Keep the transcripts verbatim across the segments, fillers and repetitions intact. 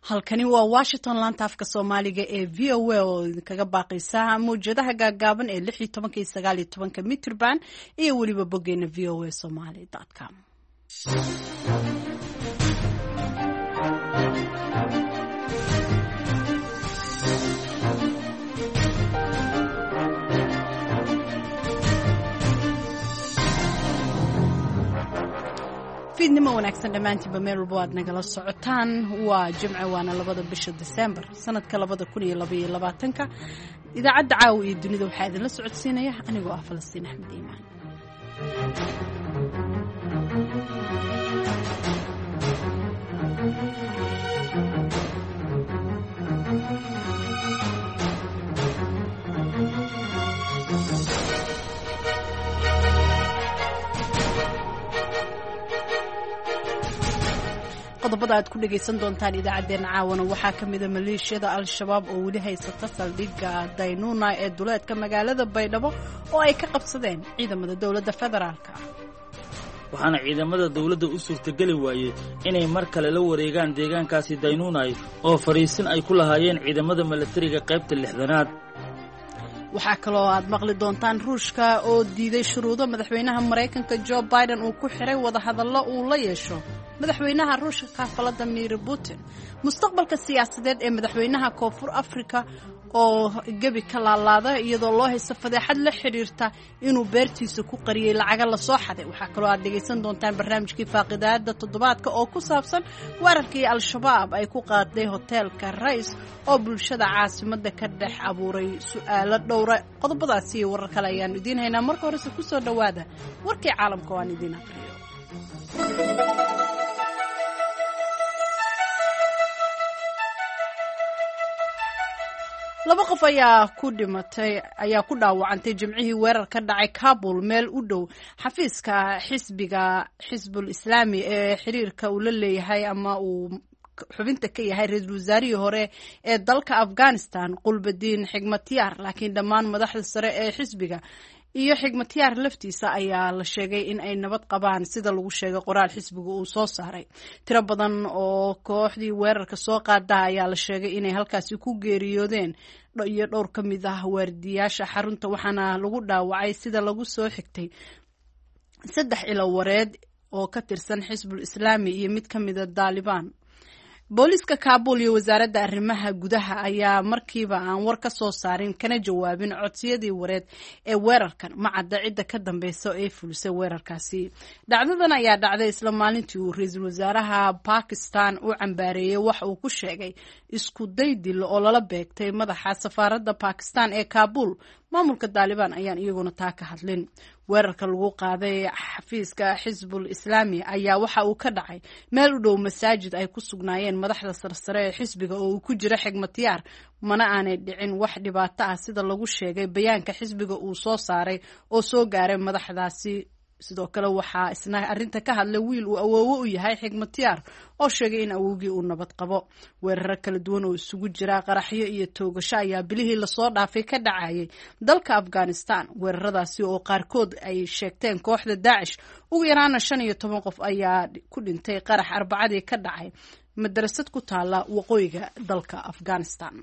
halkani waa Washington laanta afka Soomaaliga ee V O A oo kaga baaqaysa muujadaha gaagaaban ee lix iyo toban iyo sagaal iyo toban mitir band iyo waliba bogeena v o a somali dot com. fiidnimo wanaagsan dhamaantiinba meel walba aad nagala socotaan waa jimce waana labada bisha December sanadka labada kun iyo laba iyo labaatanka idaacadda caawa iyo dunida waxaa idinla socodsiinaya anigoo ah Falastiin Axmed Iimaan. qodobada aad ku dhageysan doontaan idaacadeena caawana waxaa kamid ah maleeshiyada al-shabaab oo weli haysata saldhigga Daynuuna ee duleedka magaalada Baydhabo oo ay ka qabsadeen ciidamada dawladda federaalka. waxaana ciidamada dawladda u suurtageli waayay inay mar kale la wareegaan deegaankaasi Daynuuna oo fariisin ay ku lahaayeen ciidamada militariga qaybta lixdanaad. waxaa kaloo aad maqli doontaan Ruushka oo diiday shuruudo madaxweynaha Mareykanka Joe Biden uu ku xiray wada hadallo uu la yeesho madaxweynaha Ruushka Vladimir Putin. mustaqbalka siyaasadeed ee madaxweynaha Koonfur Afrika oo gabi ka laalaada iyadoo loo haysto fadeexad la xiriirta inuu beertiisa ku qariyay lacag la soo xaday. waxaa kaloo aad dhageysan doontaan barnaamijkii faaqidaada toddobaadka oo ku saabsan weerarkii al-shabaab ay ku qaaday hoteelka Rais oo bulshada caasimadda ka dhex abuuray su'aalo dhowra. qodobadaasi iyo warar kale ayaan idiin haynaa. marka hore ku soo dhawaada warkii caalamka oo aan idiin aqriyo. laba qof ayaa ku dhimatay ayaa ku dhaawacantay jimcihii weerar ka dhacay Kabul meel u dhow xafiiska xisbiga Xisbul Islaami ee xiriirka uu la leeyahay ama uu xubinta ka yahay ra'iisul wasaarihii hore ee dalka Afghanistan Qulbadiin Xigmatyaar. laakiin dhammaan madaxda sare ee xisbiga iyo Xigmatyaar laftiisa ayaa la sheegay in ay nabad qabaan sida lagu sheegay qoraal xisbiga uu soo saaray. tiro badan oo kooxdii weerarka soo qaada ayaa la sheegay inay halkaasi ku geeriyoodeen iyo dhowr ka mid ah waardiyaasha xarunta waxaana lagu dhaawacay sida lagu soo xigtay saddex ilo wareed oo ka tirsan Xisbul Islaami iyo mid ka mid ah Taliban. booliska Kabul iyo wasaaradda arrimaha gudaha ayaa markiiba aan war ka soo saarin kana jawaabin codsiyadii wareed ee weerarkan ma cadda cidda ka dambaysa ee fulisay weerarkaasi. dhacdadan ayaa dhacday isla maalintii uu ra'iisul wasaaraha Pakistan u cambaareeyay wax uu ku sheegay isku day dil oo lala beegtay madaxa safaaradda Pakistan ee Kabul. maamulka Taliban ayaan iyaguna taa ka hadlin. weerarka lagu qaaday xafiiska Xisbul Islaami ayaa waxa uu ka dhacay meel u dhow masaajid ay ku sugnaayeen madaxda sarsare ee xisbiga oo uu ku jira Xigmatyaar mana aanay dhicin wax dhibaato ah sida lagu sheegay bayaanka xisbiga uu soo saaray oo soo gaaray madaxdaasi. sidoo kale waxaa isna arrinta ka hadlay wiil uu awoowo u yahay Xigmatyaar oo sheegay in awowgii uu nabad qabo. weerar kala duwan oo isugu jira qaraxyo iyo toogasho ayaa bilihii la soo dhaafay ka dhacayay dalka Afghanistan. weeraradaasi oo qaarkood ay sheegteen kooxda Daesh. ugu yaraan shan iyo toban qof ayaa ku dhintay qarax Arbacadii ka dhacay madrasad ku taala waqooyiga dalka Afghanistan.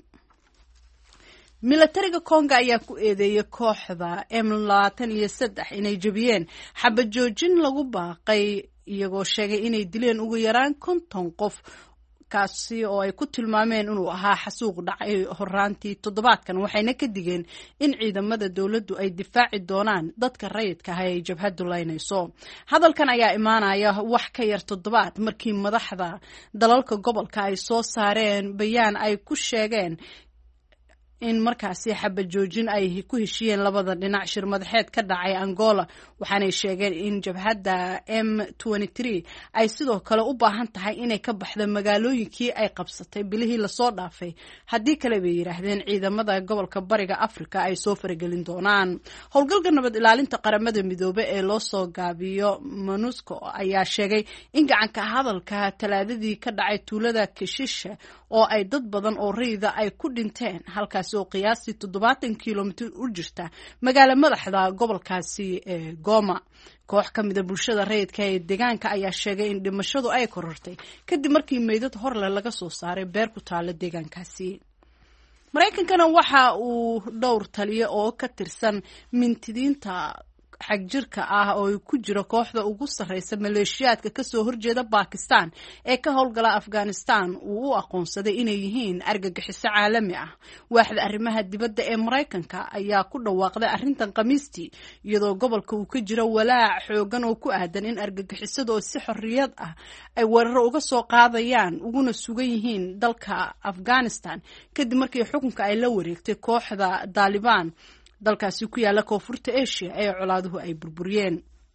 militariga Kongo ayaa ku eedeeyay kooxda M labaatan iyo saddex inay jabiyeen xabad joojin lagu baaqay iyagoo sheegay inay dileen ugu yaraan konton qof kaasi oo ay ku tilmaameen inuu ahaa xasuuq dhacay horaantii toddobaadkan. waxayna ka digeen in ciidamada dawladdu ay difaaci doonaan dadka rayidka ah ee jabhadu laynayso. hadalkan ayaa imaanaya wax ka yar toddobaad markii madaxda dalalka gobolka ay soo saareen bayaan ay ku sheegeen in markaasi xabad joojin ay ku heshiyeen labada dhinac shir madaxeed ka dhacay Angola. waxaanay sheegeen in jabhadda M toban iyo saddex ay sidoo kale u baahan tahay inay ka baxdo magaalooyinkii ay qabsatay bilihii la soo dhaafay haddii kale bay yiraahdeen ciidamada gobolka bariga Afrika ay soo faragelin doonaan. howlgalka nabad ilaalinta qaramada midoobay ee loo soo gaabiyo MONUSCO ayaa sheegay in gacanka hadalka talaadadii ka dhacay tuulada Keshisha oo ay dad badan oo rayida ay ku dhinteen halkaas halkaasi oo qiyaastii toddobaatan kilomitir u jirta magaalo madaxda gobolkaasi ee Goma. koox ka mid ah bulshada rayidka ee deegaanka ayaa sheegay in dhimashadu ay korortay kadib markii meydad horle laga soo saaray beer ku taala deegaankaasi. Mareykankana waxa uu dhowr taliye oo ka tirsan mintidiinta xagjirka ah oo ku jira kooxda ugu sareysa maleeshiyaadka ka soo horjeeda Pakistan ee ka howlgala Afghanistan uu u aqoonsaday inay yihiin argagixiso caalami ah. waaxda arrimaha dibadda ee Mareykanka ayaa ku dhawaaqday arrintan Khamiistii iyadoo gobolka uu ka jiro walaac xoogan oo ku aadan in argagixisadu si xorriyad ah ay weerar uga soo qaadayaan uguna sugan yihiin dalka Afghanistan kadib markii xukunka ay la wareegtay kooxda Taliban dalkaasi ku yaala koonfurta Asia ee colaaduhu ay burburiyeen.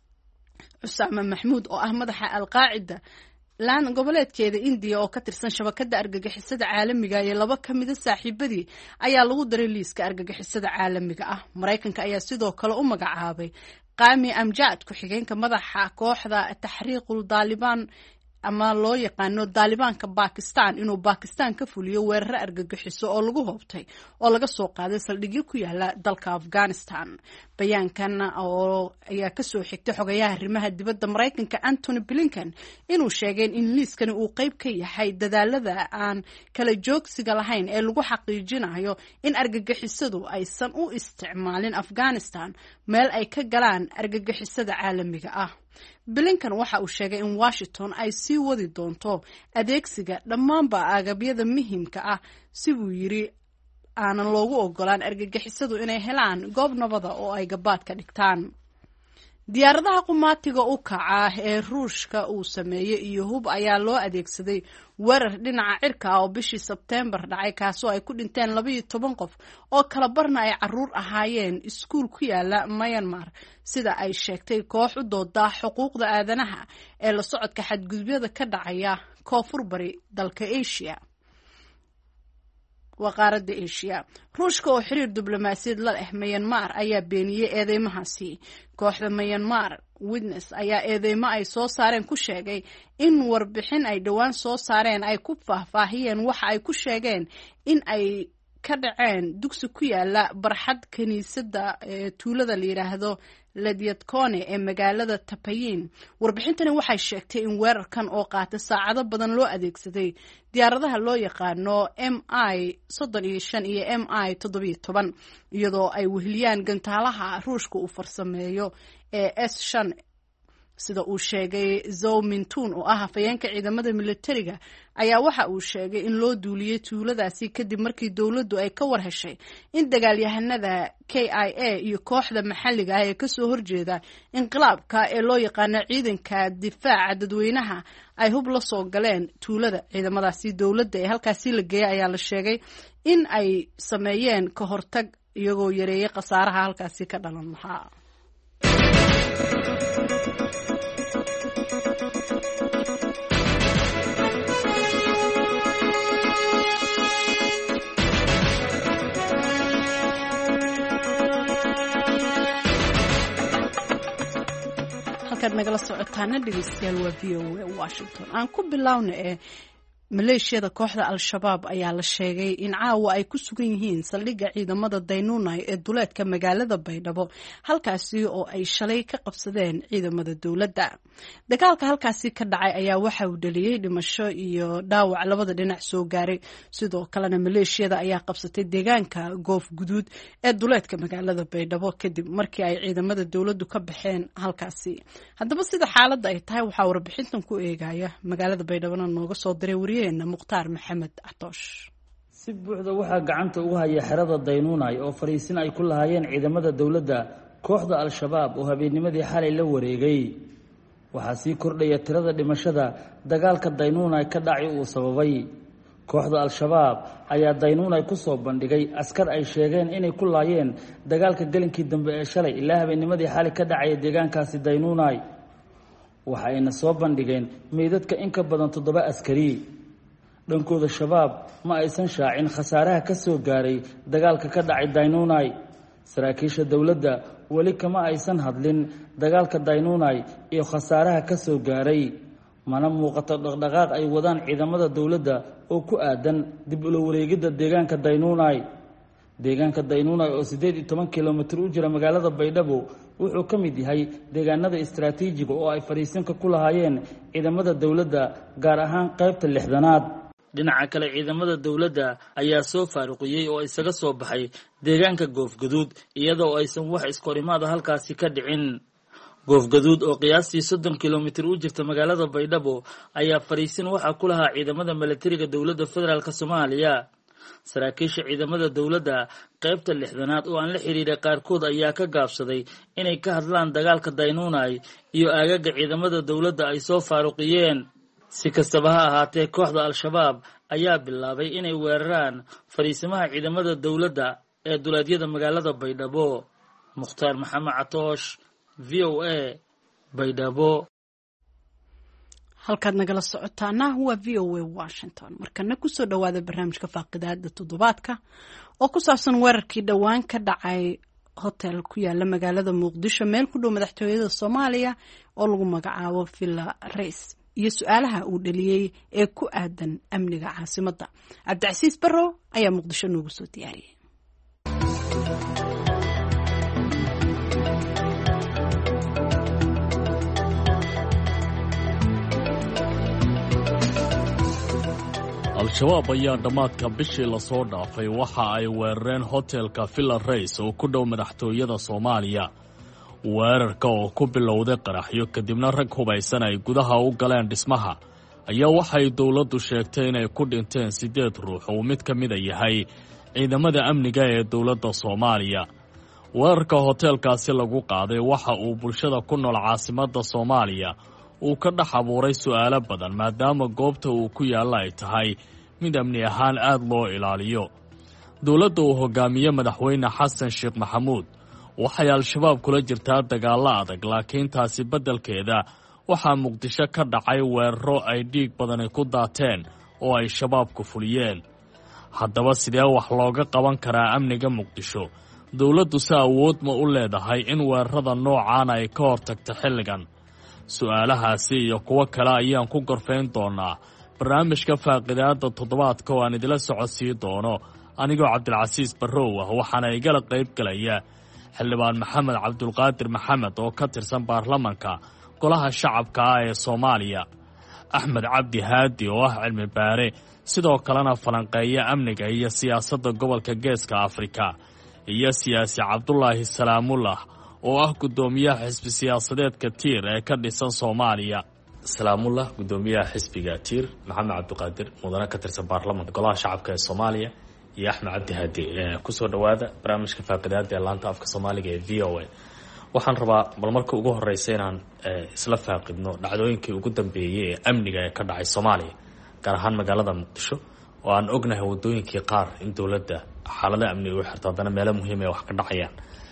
Usama Mahmoud oo ah madaxa Al-Qaacida laan goboleedkeeda India oo ka tirsan shabakada argagixisada caalamiga iyo laba ka mid ah saaxiibadii ayaa lagu daray liiska argagixisada caalamiga ah. Mareykanka ayaa sidoo kale u magacaabay Qami Amjad ku-xigeenka madaxa kooxda Tahriiqul Taliban ama loo yaqaano Talibanka Pakistan inuu Pakistan ka fuliyo weerar argagixiso oo lagu hoobtay oo laga soo qaaday saldhigyo ku yaala dalka Afghanistan. bayaankan oo ayaa ka soo xigtay xogayaha arrimaha dibadda Mareykanka Antony Blinken inuu sheegay in liiskani uu qayb ka yahay dadaalada aan kala joogsiga lahayn ee lagu xaqiijinayo in argagixisadu aysan u isticmaalin Afghanistan meel ay ka galaan argagixisada caalamiga ah. Blinken waxa uu sheegay in Washington ay sii wadi doonto adeegsiga dhammaanba agabyada muhiimka ah si uu yiri aanan loogu ogolaan argagixisadu inay helaan goob nabada oo ay gabaad ka dhigtaan. diyaaradaha qumaatiga u kaca ee Ruushka uu sameeyay iyo hub ayaa loo adeegsaday weerar dhinaca cirka ah oo bishii Sebtembar dhacay kaasoo ay ku dhinteen laba iyo toban qof oo kala barna ay caruur ahaayeen iskuul ku yaala Myanmar sida ay sheegtay koox u dooda xuquuqda aadanaha ee la socodka xadgudubyada ka dhacaya koonfur bari dalka Asia. waqaaradda Asia. Ruushka oo xiriir diblomaasiyad la leh Myanmar ayaa beeniyay eedeymahaasi. kooxda Myanmar Witness ayaa eedeymo ay soo saareen ku sheegay in warbixin ay dhawaan soo saareen ay ku faahfaahiyeen waxa ay ku sheegeen in ay ka dhaceen dugsi ku yaala barxad kaniisadda ee tuulada la yiraahdo Ladiatkone ee magaalada Tapayin. warbixintani waxay sheegtay in weerarkan oo qaatay saacado badan loo adeegsaday diyaaradaha loo yaqaano M I soddon iyo shan iyo M I toddoba iyo toban iyadoo ay weheliyaan gantaalaha Ruushka uu farsameeyo ee S shan sida uu sheegay Zhou Mintun oo ah hafayeenka ciidamada militariga ayaa waxa uu sheegay in loo duuliyay tuuladaasi kadib markii dawladdu ay ka war heshay in dagaalyahanada K I A iyo kooxda maxalliga ah ee ka soo horjeeda inqilaabka ee loo yaqaan ciidanka difaaca dadweynaha ay hub la soo galeen tuulada. ciidamadaasi dawladda ee halkaasi la geeyay ayaa la sheegay in ay sameeyeen ka hortag iyagoo yareeyay khasaaraha halkaasi ka dhalan lahaa. nagala socotaana dhegeystayaal waa V O A Washington. aan ku bilowna ee maleeshiyada kooxda Al-Shabaab ayaa la sheegay in caawa ay ku sugan yihiin saldhigga ciidamada Daynunai ee duleedka magaalada Baydhabo halkaasi oo ay shalay ka qabsadeen ciidamada dawladda. dagaalka halkaasi ka dhacay ayaa waxa uu dhaliyay dhimasho iyo dhaawac labada dhinac soo gaaray. sidoo kalena maleeshiyada ayaa qabsatay deegaanka Goof Guduud ee duleedka magaalada Baydhabo kadib markii ay ciidamada dawladdu ka baxeen halkaasi. haddaba sida xaaladda ay tahay waxaa warbixintan ku eegaya magaalada Baydhabo nooga soo diray Mukhtaar Maxamed Atoosh. si buuxda waxaa gacanta ugu haya xerada Daynunai oo fariisin ay ku lahaayeen ciidamada dawladda kooxda Al-Shabaab oo habeennimadii xalay la wareegay. waxaa sii kordhaya tirada dhimashada dagaalka Daynunai ka dhacay uu sababay. kooxda Al-Shabaab ayaa Daynunai ku soo bandhigay askar ay sheegeen inay ku laayeen dagaalka galinkii dambe ee shalay ilaa habeennimadii xalay ka dhacay deegaankaasi Daynunai. waxa ayna soo bandhigeen meydadka in ka badan toddoba askari. dhankooda shabaab ma aysan shaacin khasaaraha ka soo gaaray dagaalka ka dhacay Daynunai. saraakiisha dawladda weli kama aysan hadlin dagaalka Daynunai iyo khasaaraha ka soo gaaray. mana muuqato dhaqdhaqaaq ay wadaan ciidamada dawladda oo ku aadan dib ula wareegidda deegaanka Daynunai. deegaanka daynuunay oo siddeed iyo toban kilomitir u jira magaalada baydhabo wuxuu ka mid yahay deegaanada istaraatiijiga oo ay fariisinka ku lahaayeen ciidamada dowladda gaar ahaan qaybta lixdanaad. dhinaca kale ciidamada dowladda ayaa soo faaruqiyey oo isaga soo baxay deegaanka goofgaduud iyadoo aysan wax iskorimaada halkaasi ka dhicin. goofgaduud oo qiyaastii soddon kilomitir u jirta magaalada baydhabo ayaa fariisin waxaa ku lahaa ciidamada milatariga dowladda federaalk soomaaliya. saraakiisha ciidamada dowladda qaybta lixdanaad oo aan la xiriiray qaarkood ayaa ka gaabsaday inay ka hadlaan dagaalka daynuunay iyo aagaga ciidamada dowladda ay soo faaruqiyeen. si kastaba ha ahaatee kooxda al-shabaab ayaa bilaabay inay weeraraan fariisimaha ciidamada dowladda ee duleedyada magaalada baydhabo. mukhtaar maxamed catoosh, v o a, baydhabo. halkaad nagala socotaana waa v o a washington. markana kusoo dhawaada barnaamijka faaqidaada toddobaadka oo ku saabsan weerarkii dhowaan ka dhacay hotel ku yaala magaalada muqdisho meel ku dhow madaxtooyada soomaaliya oo lagu magacaabo villa rays iyo su-aalaha uu dhaliyey ee ku aadan amniga caasimadda. cabdicasiis barrow ayaa muqdisho noogu soo diyaariyay. al-shabaab ayaa dhammaadka bishii lasoo dhaafay waxa ay weerareen hotelka villa rays oo ku dhow madaxtooyada soomaaliya. weerarka oo ku bilowday qaraxyo kadibna rag hubaysan ay gudaha u galeen dhismaha ayaa waxay dowladdu sheegtay inay ku dhinteen siddeed ruux oo mid ka mida yahay ciidamada amniga ee dowladda soomaaliya. weerarka hoteelkaasi lagu qaaday waxa uu bulshada ku nool caasimadda soomaaliya uu ka dhex abuuray su'aalo badan maadaama goobta uu ku yaalla ay tahay mid amni ahaan aad loo ilaaliyo. dowladda uu hogaamiye madaxweyne xasan sheekh maxamuud waxay al-shabaab kula jirtaa dagaallo adag, laakiin taasi beddelkeeda waxaa muqdisho ka dhacay weeraro ay dhiig badani ku daateen oo ay shabaabku fuliyeen. haddaba sidee wax looga qaban karaa amniga muqdisho? dowladdu si awood ma u leedahay in weerarada noocaan ay ka hortagto xilligan? su-aalahaasi iyo kuwo kale ayaan ku gorfayn doonaa barnaamijka faaqidaada toddobaadka oo aan idila socodsiin doono anigoo cabdilcasiis barrow ah. waxaana igala qayb galaya xildhibaan maxamed cabdulqaadir maxamed oo ka tirsan baarlamanka golaha shacabka ah ee soomaaliya, axmed cabdi haadi oo ah cilmi baare sidoo kalena falanqeeya amniga iyo siyaasadda gobolka geeska afrika, iyo siyaasi cabdulaahi salaamullah oo ah guddoomiyaha xisbi siyaasadeedka tiir ee ka dhisan soomaaliya. salaamullah guddoomiyaha xisbiga tiir, maxamed cabdiqaadir mudane ka tirsan baarlamanka golaha shacabka ee soomaaliya, iyo axmed cabdi haadi. kusoo dhawaada barnaamijka faaqidaada ee laanta afka soomaaliga ee v o a. waxaan rabaa bal marka ugu horeysa inaan isla faaqidno dhacdooyinkii ugu dambeeyey ee amniga ee ka dhacay soomaaliya, gaar ahaan magaalada muqdisho oo aan ognahay wadooyinkii qaar in dowladda xaalada amni u xirto haddana meelo muhiim ee wax ka dhacayaan.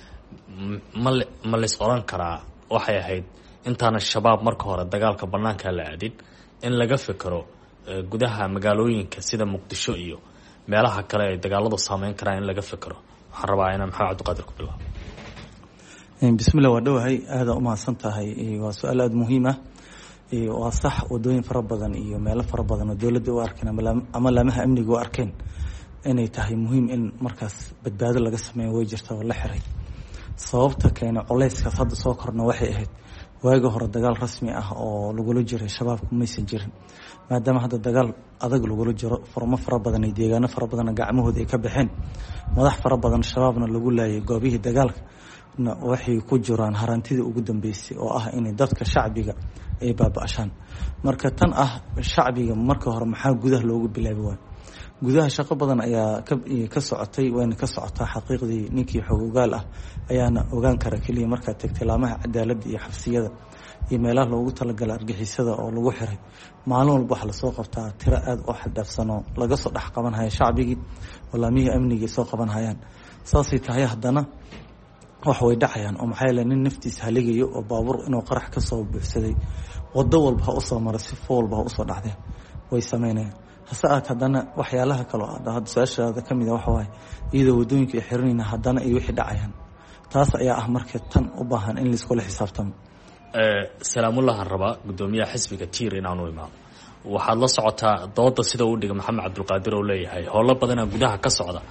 ma lays oran karaa waxay ahayd intaana shabaab marka hore dagaalka bannaanka la aadin in laga fikero gudaha magaalooyinka sida muqdisho iyo meelaha kale ay dagaaladu saameyn karaan in laga fikero? waxaan rabaa inaan maxamed cabdiqaadir ku bilaabo. bismillah, waa dhowahay, aada u mahadsan tahay. waa su-aal aada muhiim ah. waa sax, wadooyin fara badan iyo meelo fara badan oo dowladda u arkeen ama laamaha amniga u arkeen inay tahay muhiim in markaas badbaado laga sameeyo way jirta oo la xiray. sababta keena culeyskaas hadda soo korna waxay ahayd waagi hore dagaal rasmi ah oo lagula jiray shabaabku maysan jirin, maadaama hadda dagaal adag lagula jiro, furmo fara badan iyo deegaano fara badanna gacmahooda ay ka baxeen, madax fara badan shabaabna lagu laayay goobihii dagaalka waxay ku jiraan harantidii ugu dambeysay oo ah inay dadka shacbiga ay baaba-ashaan. marka tan ah shacbiga marka hore maxaa gudaha loogu bilaabi waayo? gudaha shaqo badan ayaa ka socotay, wayna ka socotaa xaqiiqdii. ninkii xogogaal ah ayaana ogaan kara keliya markaad tagtay laamaha cadaaladda iyo xabsiyada iyo meelaha loogu talagala argixisada oo lagu xiray. maalin walba waxaa lasoo qabtaa tiro aada u xadhaafsanoo laga soo dhex qaban haya shacbigii oo laamihii amnigii soo qaban hayaan. saasay tahay haddana wax way dhacayaan oo maxaa yeele nin naftiisa haligayo oo baabuur inuu qarax ka soo buuxsaday waddo walba ha usoo maray, si fo walba ha usoo dhacdeen way sameynayaan. hase aad haddana waxyaalaha kaloo hadda su-aashaada ka mid a waxa waaye iyadoo waddooyinka ay xiranayna haddana ay wixii dhacayaan. taas ayaa ah marka tan u baahan in laiskula xisaabtamo. salaamullahan rabaa guddoomiyaha xisbiga tiir inaanu imaado. waxaad la socotaa dooda sida uu dhiga maxamed cabdulqaadir oo leeyahay howlo badanaa gudaha ka socda,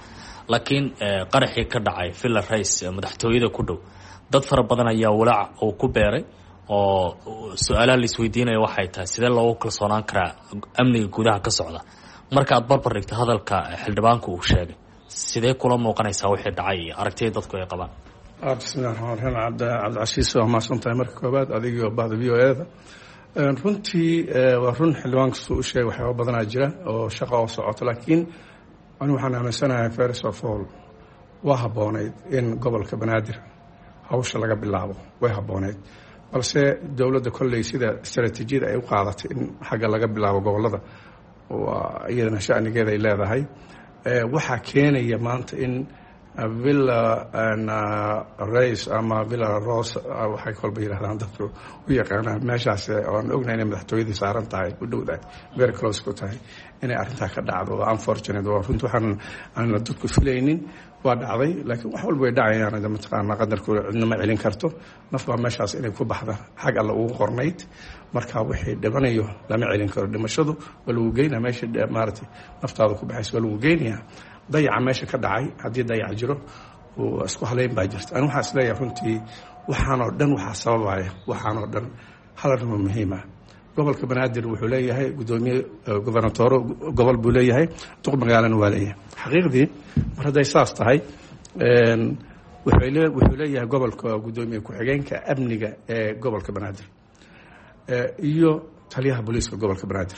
laakiin qaraxii ka dhacay villa race madaxtooyada ku dhow dad fara badan ayaa walaac uu ku beeray oo su-aalaha la isweydiinaya waxay tahay sidee loogu kalsoonaan karaa amniga gudaha ka socda marka aad barbar dhigto hadalka xildhibaanku uu sheegay sidee kula muuqanaysaa wixii dhacay iyo aragtida dadku ay qabaan? bismillahi raxmaan raxiim cabdicasiis waa mahadsan tahay marka koobaad adigio bahda v o eda runtii waa run xildhibaanka suu u sheegay waxyaaba badanaa jira oo shaqa oo socoto laakiin anigu waxaan aaminsanahay first of all waa habboonayd in gobolka banaadir hawsha laga bilaabo way habboonayd balse dowladda kolley sida istaraatiijiyada ay u qaadatay in xagga laga bilaabo gobollada waa iyadana shanigeeda ay leedahay waxaa keenaya maanta in villa race ama villa rose waxay kolba yidhahdaan dadku u yaqaanaan meeshaas oan ognahay inay madaxtooyadii saaran tahay u dhowdahay very close ku tahay inay arrintaa ka dhacdo unfortunate waa runti waxaan aanna dadku filaynin waa dhacday laakiin wax walba way dhacayaan mataqaanaa qadarku cidnama celin karto naf baa meeshaas inay ku baxda xag alla ugu qornayd marka wixii dhibanayo lama celin karo dhimashadu waa lagu geynaa meesha maaragtay naftaada ku baxaysa waa lagu geynayaa dayaca meesha ka dhacay haddii dayac jiro isku haleyn baa jirta ani waxaa isleeyahay runtii waxaanoo dhan waxaa sababaya waxaanoo dhan hal arrimo muhiima gobolka banaadir wuxuu leeyahay guddoomiye gobernatooro gobol buu leeyahay duq magaalana waa leeyahay xaqiiqdii mar hadday saas tahay wuxuu leeyahay gobolka guddoomiye ku-xigeenka amniga ee gobolka banaadir iyo taliyaha booliiska gobolka banaadir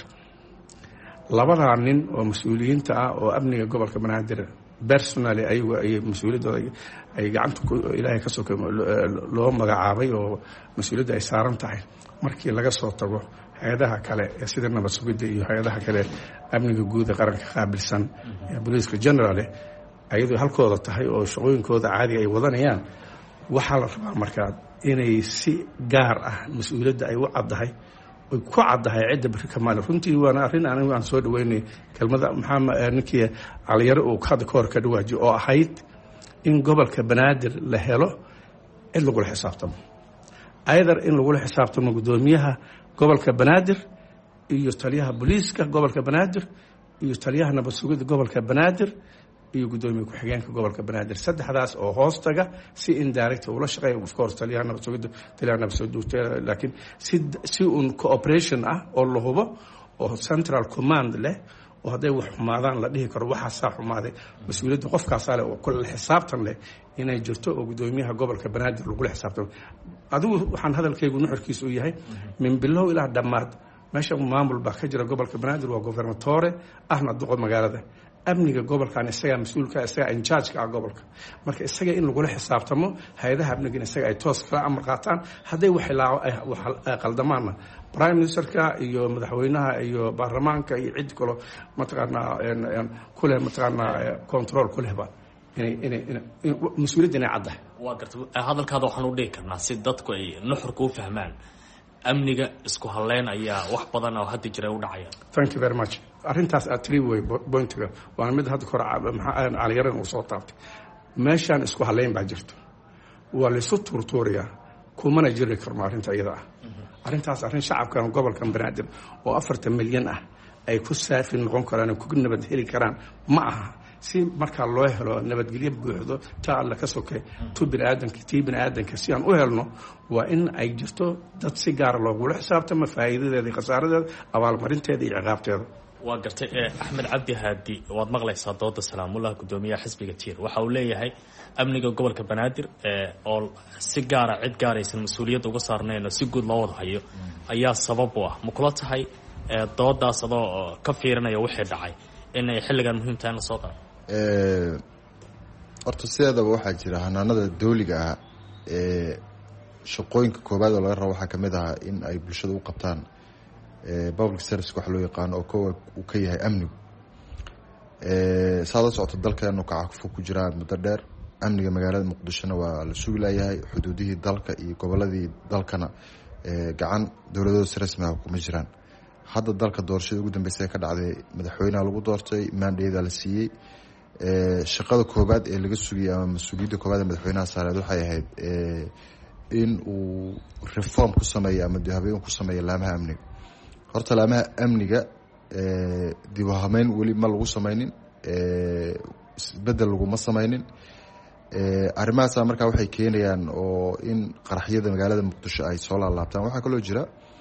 labadaa nin oo mas-uuliyiinta ah oo amniga gobolka banaadir personally ayagu ay mas-uuliyaddooda ay gacanta ilaahay ka soka loo magacaabay oo mas-uuliyadda ay saaran tahay markii laga soo tago hay-adaha kale ee sida nabad sugidda iyo hay-adaha kale amniga guud ee qaranka qaabilsan ee booliiska generale ayadoo halkooda tahay oo shaqooyinkooda caadiga ay wadanayaan waxaa la rabaa markaa inay si gaar ah mas-uuliyadda ay u caddahay oy ku caddahay cidda bari kamaale runtii waana arrin anigu aan soo dhaweynay kelmada maxaa ninkii caliyare uu hadda ka hor ka dhawaajiyo oo ahayd in gobolka banaadir la helo cid lagula xisaabtamo ayadar in lagula xisaabtamo guddoomiyaha gobolka banaadir iyo taliyaha booliiska gobolka banaadir iyo taliyaha nabad sugidda gobolka banaadir iyo guddoomiye ku-xigeenka gobolka banaadir saddexdaas oo hoostaga si indirect ula shaqeeya of course taliyaha nabad sugidda taliyaha nabad sugidda laakiin si si un cooperation ah oo la hubo oo central command leh oo hadday wax xumaadaan la dhihi karo waxaa saa xumaaday mas-uuliyadda qofkaasaa leh oo kula xisaabtan leh inay jirto oo guddoomiyaha gobolka banaadir lagula xisaabtamo adigu waxaan hadalkaygu nuxurkiisa u yahay min bilow ilaa dhammaad meesha maamul baa ka jira gobolka banaadir waa gobernatore ahna duqo magaalada amniga gobolkan isagaa mas-uulka isagaa injaajka ah gobolka marka isaga in lagula xisaabtamo hay-adaha amnigan isaga ay toos kala amar qaataan hadday wax qaldamaanna prime ministerka iyo madaxweynaha iyo baarlamaanka iyo cid kalo mataqaanaa kuleh mataqaanaa control kulehba inay inay mas-uuliyadda inay caddahay waa garta hadalkaada waxaan u dhihi karnaa si dadku ay nuxurka u fahmaan amniga isku halleyn ayaa wax badan oo hadda jira u dhacaya. Thank you very much. Arrintaas aad tiri way pointiga waa mid hadda kor caliyaran uu soo taabtay meeshaan isku halleyn baa jirto waa la isu tuurtuuriyaa kumana jiri karno arrinta iyada ah arrintaas arrin shacabkan gobolkan banaadir oo afartan milyan ah ay ku saafi noqon karaan oo ku nabad heli karaan ma aha si markaa loo helo nabadgelyo buuxdo taa alla ka sokay tu biniaadanka tii biniaadanka si aan u helno waa in ay jirto dad si gaara loogula xisaabtamo faa'iidadeeda iyo khasaaradeeda abaalmarinteeda iyo ciqaabteeda waa gartay axmed cabdi haadi waad maqlaysaa dooda salaamullah guddoomiyaha xisbiga tiir waxa uu leeyahay amniga gobolka banaadir oo si gaara cid gaaraysan mas-uuliyadda uga saarnayn oo si guud loo wada hayo ayaa sabab u ah ma kula tahay doodaas adoo ka fiirinaya wixii dhacay inay xilligan muhiim tahay in la soo qaro horta sideedaba waxaa jira hanaanada dawliga ah ee shaqooyinka koobaad oo laga rabo waxaa kamid ahaa in ay bulshada u qabtaan public service wax loo yaqaano oo kowa uu ka yahay amnigu saada socota dalkeenu kacafo ku jiraan muddo dheer amniga magaalada muqdishona waa la sugi laayahay xuduudihii dalka iyo goboladii dalkana gacan dowladooda rasmi ah kuma jiraan hadda dalka doorashada ugu dambeysay ka dhacday madaxweynaha lagu doortay mandate la siiyey shaqada koobaad ee laga sugiyay ama mas-uuliyadda koobaad ee madaxweynaha saareed waxay ahayd in uu reform ku sameeyo ama dibhabeyn ku sameeyo laamaha amniga horta laamaha amniga dib u hameyn weli ma lagu sameynin isbedel laguma samaynin arrimahaasa markaa waxay keenayaan oo in qaraxyada magaalada muqdisho ay soo laalaabtaan. waxaa kaloo jira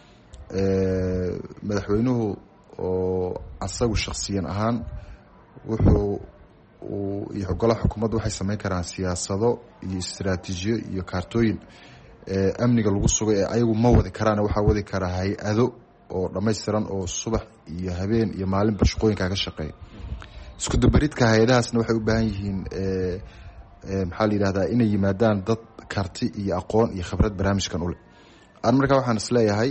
madaxweynuhu oo asagu shakhsiyan ahaan wuxuu iyo golaha xukuumaddu waxay samayn karaan siyaasado iyo istaraatiijiyo iyo kaartooyin amniga lagu sugay ee ayagu ma wadi karaan. waxaa wadi karaa hay-ado oo dhammaystiran oo subax iyo habeen iyo maalinba shaqooyinkaa ka shaqeeya. isku dubaridka hay-adahaasna waxay u baahan yihiin maxaa la yidhahdaa inay yimaadaan dad karti iyo aqoon iyo khibrad barnaamijkan ule. aan markaa waxaan isleeyahay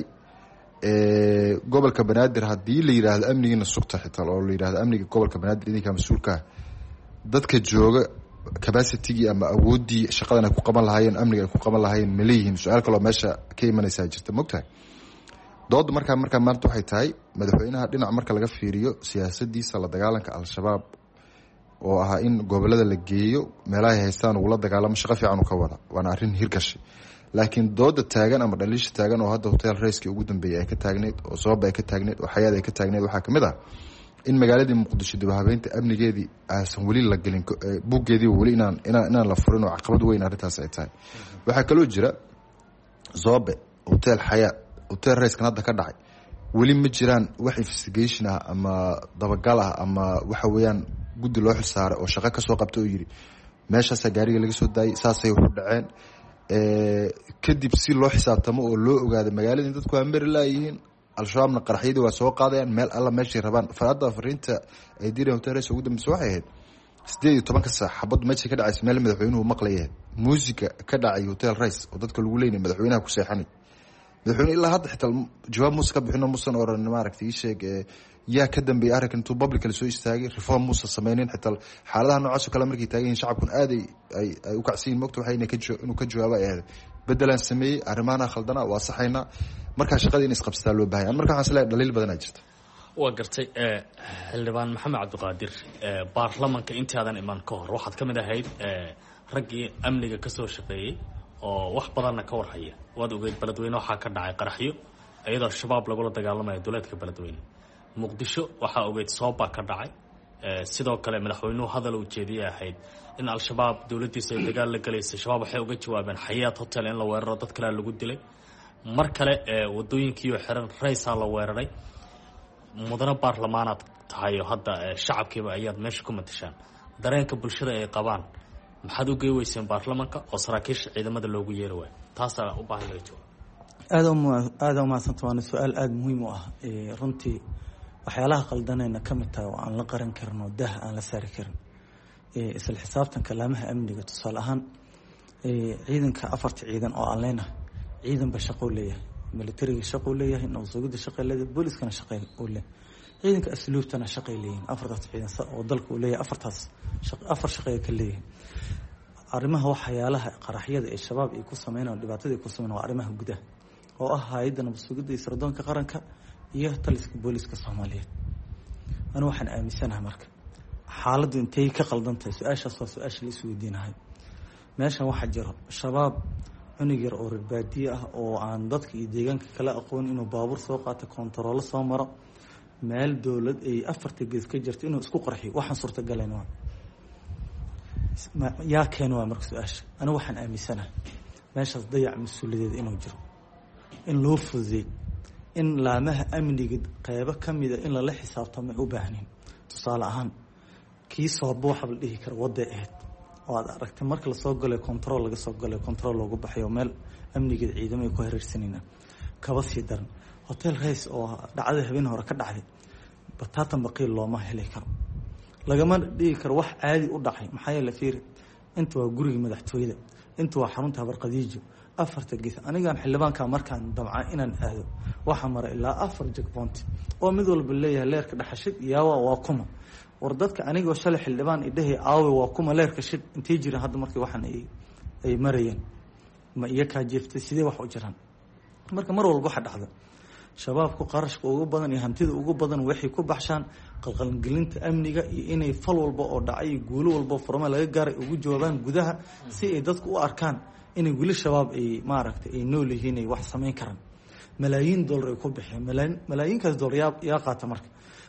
gobolka banaadir haddii la yidhaahdo amnigiina sugta xitaa oo la yidhahdo amniga gobolka banaadir idinkaa mas-uulkaa dadka jooga capacitigii ama awooddii shaqadan ay ku qaban lahaayeen amniga ay ku qaban lahaayeen ma leeyihiin? su-aal kaloo meesha ka imanaysaa jirta mogtahay. dooda markaa markaa maanta waxay tahay madaxweynaha dhinac marka laga fiiriyo siyaasadiisa la dagaalanka al-shabaab oo ahaa in gobolada la geeyo meelahay haystaan ugula dagaalamo shaqo fiican u ka wada, waana arrin hirgashay. laakiin dooda taagan ama dhaliisha taagan oo hadda hotel rayskii ugu dambeeyay ay ka taagneyd oo sabab ay ka taagneyd oo xayaad ay ka taagneyd waxaa ka mid ah in magaaladii muqdisho dib u habeynta amnigeedii aysan weli la gelin buuggeedii weli inaan inaan inaan la furin oo caqabad weyn arrintaas ay tahay. waxaa kaloo jira zobe hotel xayaad hotel rayskan hadda ka dhacay weli ma jiraan wax investigation ah ama dabagal ah ama waxa weeyaan guddi loo xilsaaray oo shaqo kasoo qabta oo yidhi meeshaasaa gaariga laga soo daayay saasay wuxu dhaceen kadib si loo xisaabtamo oo loo ogaado magaaladii dadku waa mari laayihiin al-shabaabna qaraxyadii waa soo qaadayaan meel alla meeshay rabaan. hadda fariinta ay direen hotel rays ugu dambeysa waxay ahayd sideed iyo tobanka saac xabaddu meeshay ka dhacaysa meel madaxweynuhu maqlayahay muusiga ka dhacay hotel rays oo dadka lagu leynay madaxweynaha ku seexanay. madaxweyne ilaa hadda xitaa jawaab muuse ka bixino muusan oran maaragtay ii sheeg yaa ka dambeeyay arrinkan intuu public la soo istaagay reform muusa sameynin. xitaa xaaladaha noocaas oo kale markay taagan yihiin shacabkun aad ay ay u kacsan yihiin mogta waxay inuu ka jawaaba ay ahayd bedelaan sameeyey arrimaana khaldana waa saxaynaa markaa shaqadii in isqabsataa loo baahaya. marka waxaan isleeyahay dhaliil badanaa jirta. waa gartay xildhibaan maxamed cabdiqaadir baarlamanka intaadan iman ka hor waxaad ka mid ahayd raggii amniga ka soo shaqeeyey oo wax badanna ka warhaya. waad ogeyd beledweyne waxaa ka dhacay qaraxyo iyadoo shabaab lagula dagaalamayo duleedka beledweyne. muqdisho waxaa ogeyd sooba ka dhacay sidoo kale madaxweynuhu hadal uu jeediyay ahayd in al-shabaab dowladdiisa ay dagaal la galaysay. shabaab waxay uga jawaabeen xayaat hotel in la weeraro dad kalea lagu dilay. mar kale wadooyinkiioo xiran raysaa la weeraray. mudano baarlamaanaad tahay oo hadda shacabkiiba ayaad meesha ku matashaan. dareenka bulshada ay qabaan maxaad u gey weyseen baarlamanka oo saraakiisha ciidamada loogu yeeri waayo? taasaa u baahan laga jawaab. aada aada umahadsanta waana su-aal aada muhiim u ah. runtii waxyaalaha qaldanayna ka mid tahay oo aan la qaran karin oo dah aan la saari karin isla xisaabtanka laamaha amniga. tusaale ahaan ciidanka afarta ciidan oo aan leenahay ciidanba shaqou leeyahay, militariga shaqou leeyahay, nabadsuugida shaqay leedahay, booliskana shaqay u leh, ciidanka asluubtana shaqay leeyihin. afartaas ciidan oo dalka uu leeyahay afartaas afar shaqay ka leeyihin. arrimaha waxyaalaha qaraxyada ee shabaab ay ku sameynayaan dhibaatada ay ku sameynayaan waa arrimaha gudaha oo ah hay'adda nabadsuugida iyo sirdoonka qaranka iyo taliska booliska Soomaaliyeed. anu waxaan aaminsanahay marka xaaladdu intay ka qaldan tahay su-aashaas waa su-aasha la isweydiinahay. meeshan waxaa jiro shabaab cunug yar oo reer baadiye ah oo aan dadka iyo deegaanka kala aqoon inuu baabuur soo qaato kontaroolo soo maro meel dowlad ay afarta gees ka jirto inuu isku qarxiyo waxaan suurtagalayn waa yaa keena waa marka su-aasha. anigu waxaan aaminsanahay meeshaas dayac mas-uuliyadeed inuu jiro in loo fududeey in laamaha amniga qeybo ka mida in lala xisaabtamo u baahnayn. tusaale ahaan kii sooba waxa la dhihi kara waday ahayd oo aad aragtay marka lasoo galay control laga soo galay control loogu baxayo meel amnigeed ciidamada ku hareersanayna kaba sii daran hotel rays oo dhacday habeen hore ka dhacday batatan baqiil looma heli karo lagama dhigi karo wax caadi u dhacay. maxaa yeelay fiir inta waa guriga madaxtooyada, inta waa xarunta habarqadiijo, afarta gees. anigaan xildhibaanka markaan damca inaan aado waxa mara ilaa afar checkpoint oo mid walba leeyahay leerka dhaxashid iyaawa waa kuma war dadka anigoo shalay xildhibaan idhahay aawe waa kuma leerka shid intay jiraan hadda markii waxaan ay ay marayeen ma iyo ka jeeftay sidee wax u jiraan. marka mar walba waxa dhacda shabaabku qarashka ugu badan iyo hantida ugu badan waxay ku baxshaan qalqalgelinta amniga iyo inay fal walba oo dhacay guulo walba furma laga gaaray ugu jawaabaan gudaha si ay dadku u arkaan inay wili shabaab ay maaragtay ay nool yihiin ay wax sameyn karaan. malaayiin dollar ay ku bixiyeen malaayiin malaayiinkaas dollar yaa yaa qaata marka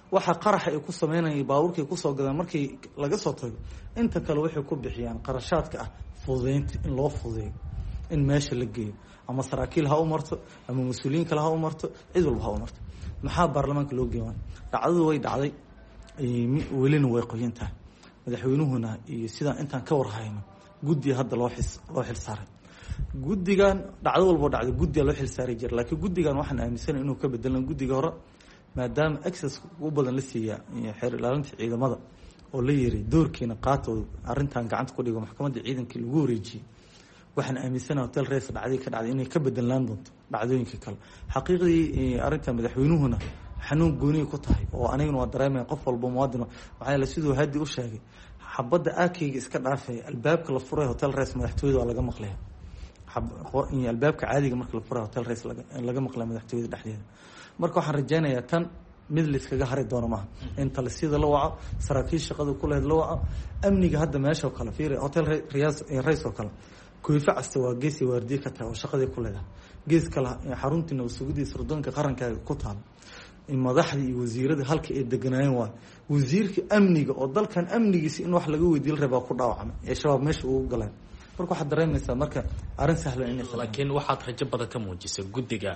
waxa qaraxa ay ku sameynayay baabuurka ay kusoo gadaan markii laga soo tago inta kale waxay ku bixiyaan qarashaadka ah fududeynta in loo fududeeyo in meesha la geeyo ama saraakiil ha u marto ama mas-uuliyiin kale ha u marto cid walba ha u marto maxaa baarlamaanka loo geeya dhacdadu way dhacday welina way qoyan tahay madaxweynuhuna iyo sidaan intaan ka warhayno guddiga hadda loo xis loo xil saaray guddigan dhacdo walbo dhacday guddiga loo xil saari jira laakiin guddigan waxaan aaminsanay inuu ka bedelan guddiga hore maadaama access u badan la siiya xeer ilaalinta ciidamada oo la yiri doorkiina qaatooda arrintan gacanta ku dhigo maxkamadda ciidanka lagu wareejiyay waxaan aaminsanahay hotel race dhacday ka dhacday inay ka bedelaan doonto dhacdooyinka kale xaqiiqdii arrinta madaxweynuhuna xanuun gooni ku tahay oo aniguna waa dareemay qof walba muwaadin waxaa la sidoo hadii u sheegay xabadda aakeyga iska dhaafay albaabka la furay hotel race madaxtooyada waa laga maqlay albaabka caadiga marka la furay hotel race laga maqlay madaxtooyada dhexdeeda marka waxaan rajaynayaa tan mid la iskaga hari doono maaha in talisiyada la waco saraakiil shaqada ku lehed la waco amniga hadda meesha oo kale fiir hotel race oo kale kooyfa casta waa geesi waardiye ka tahay oo shaqadii ku leedahay gees kale xaruntii nabadsugiddii sirdoonka qarankaaga ku taal madaxdii iyo wasiiradii halka ay deganaayeen waa wasiirka amniga oo dalkan amnigiisa in wax laga weydiin rabaa ku dhaawacmay ee shabaab meesha ugu galeen marka waxaad dareemaysaa marka arrin sahlan inay laakiin waxaad rajo badan ka muujisay guddiga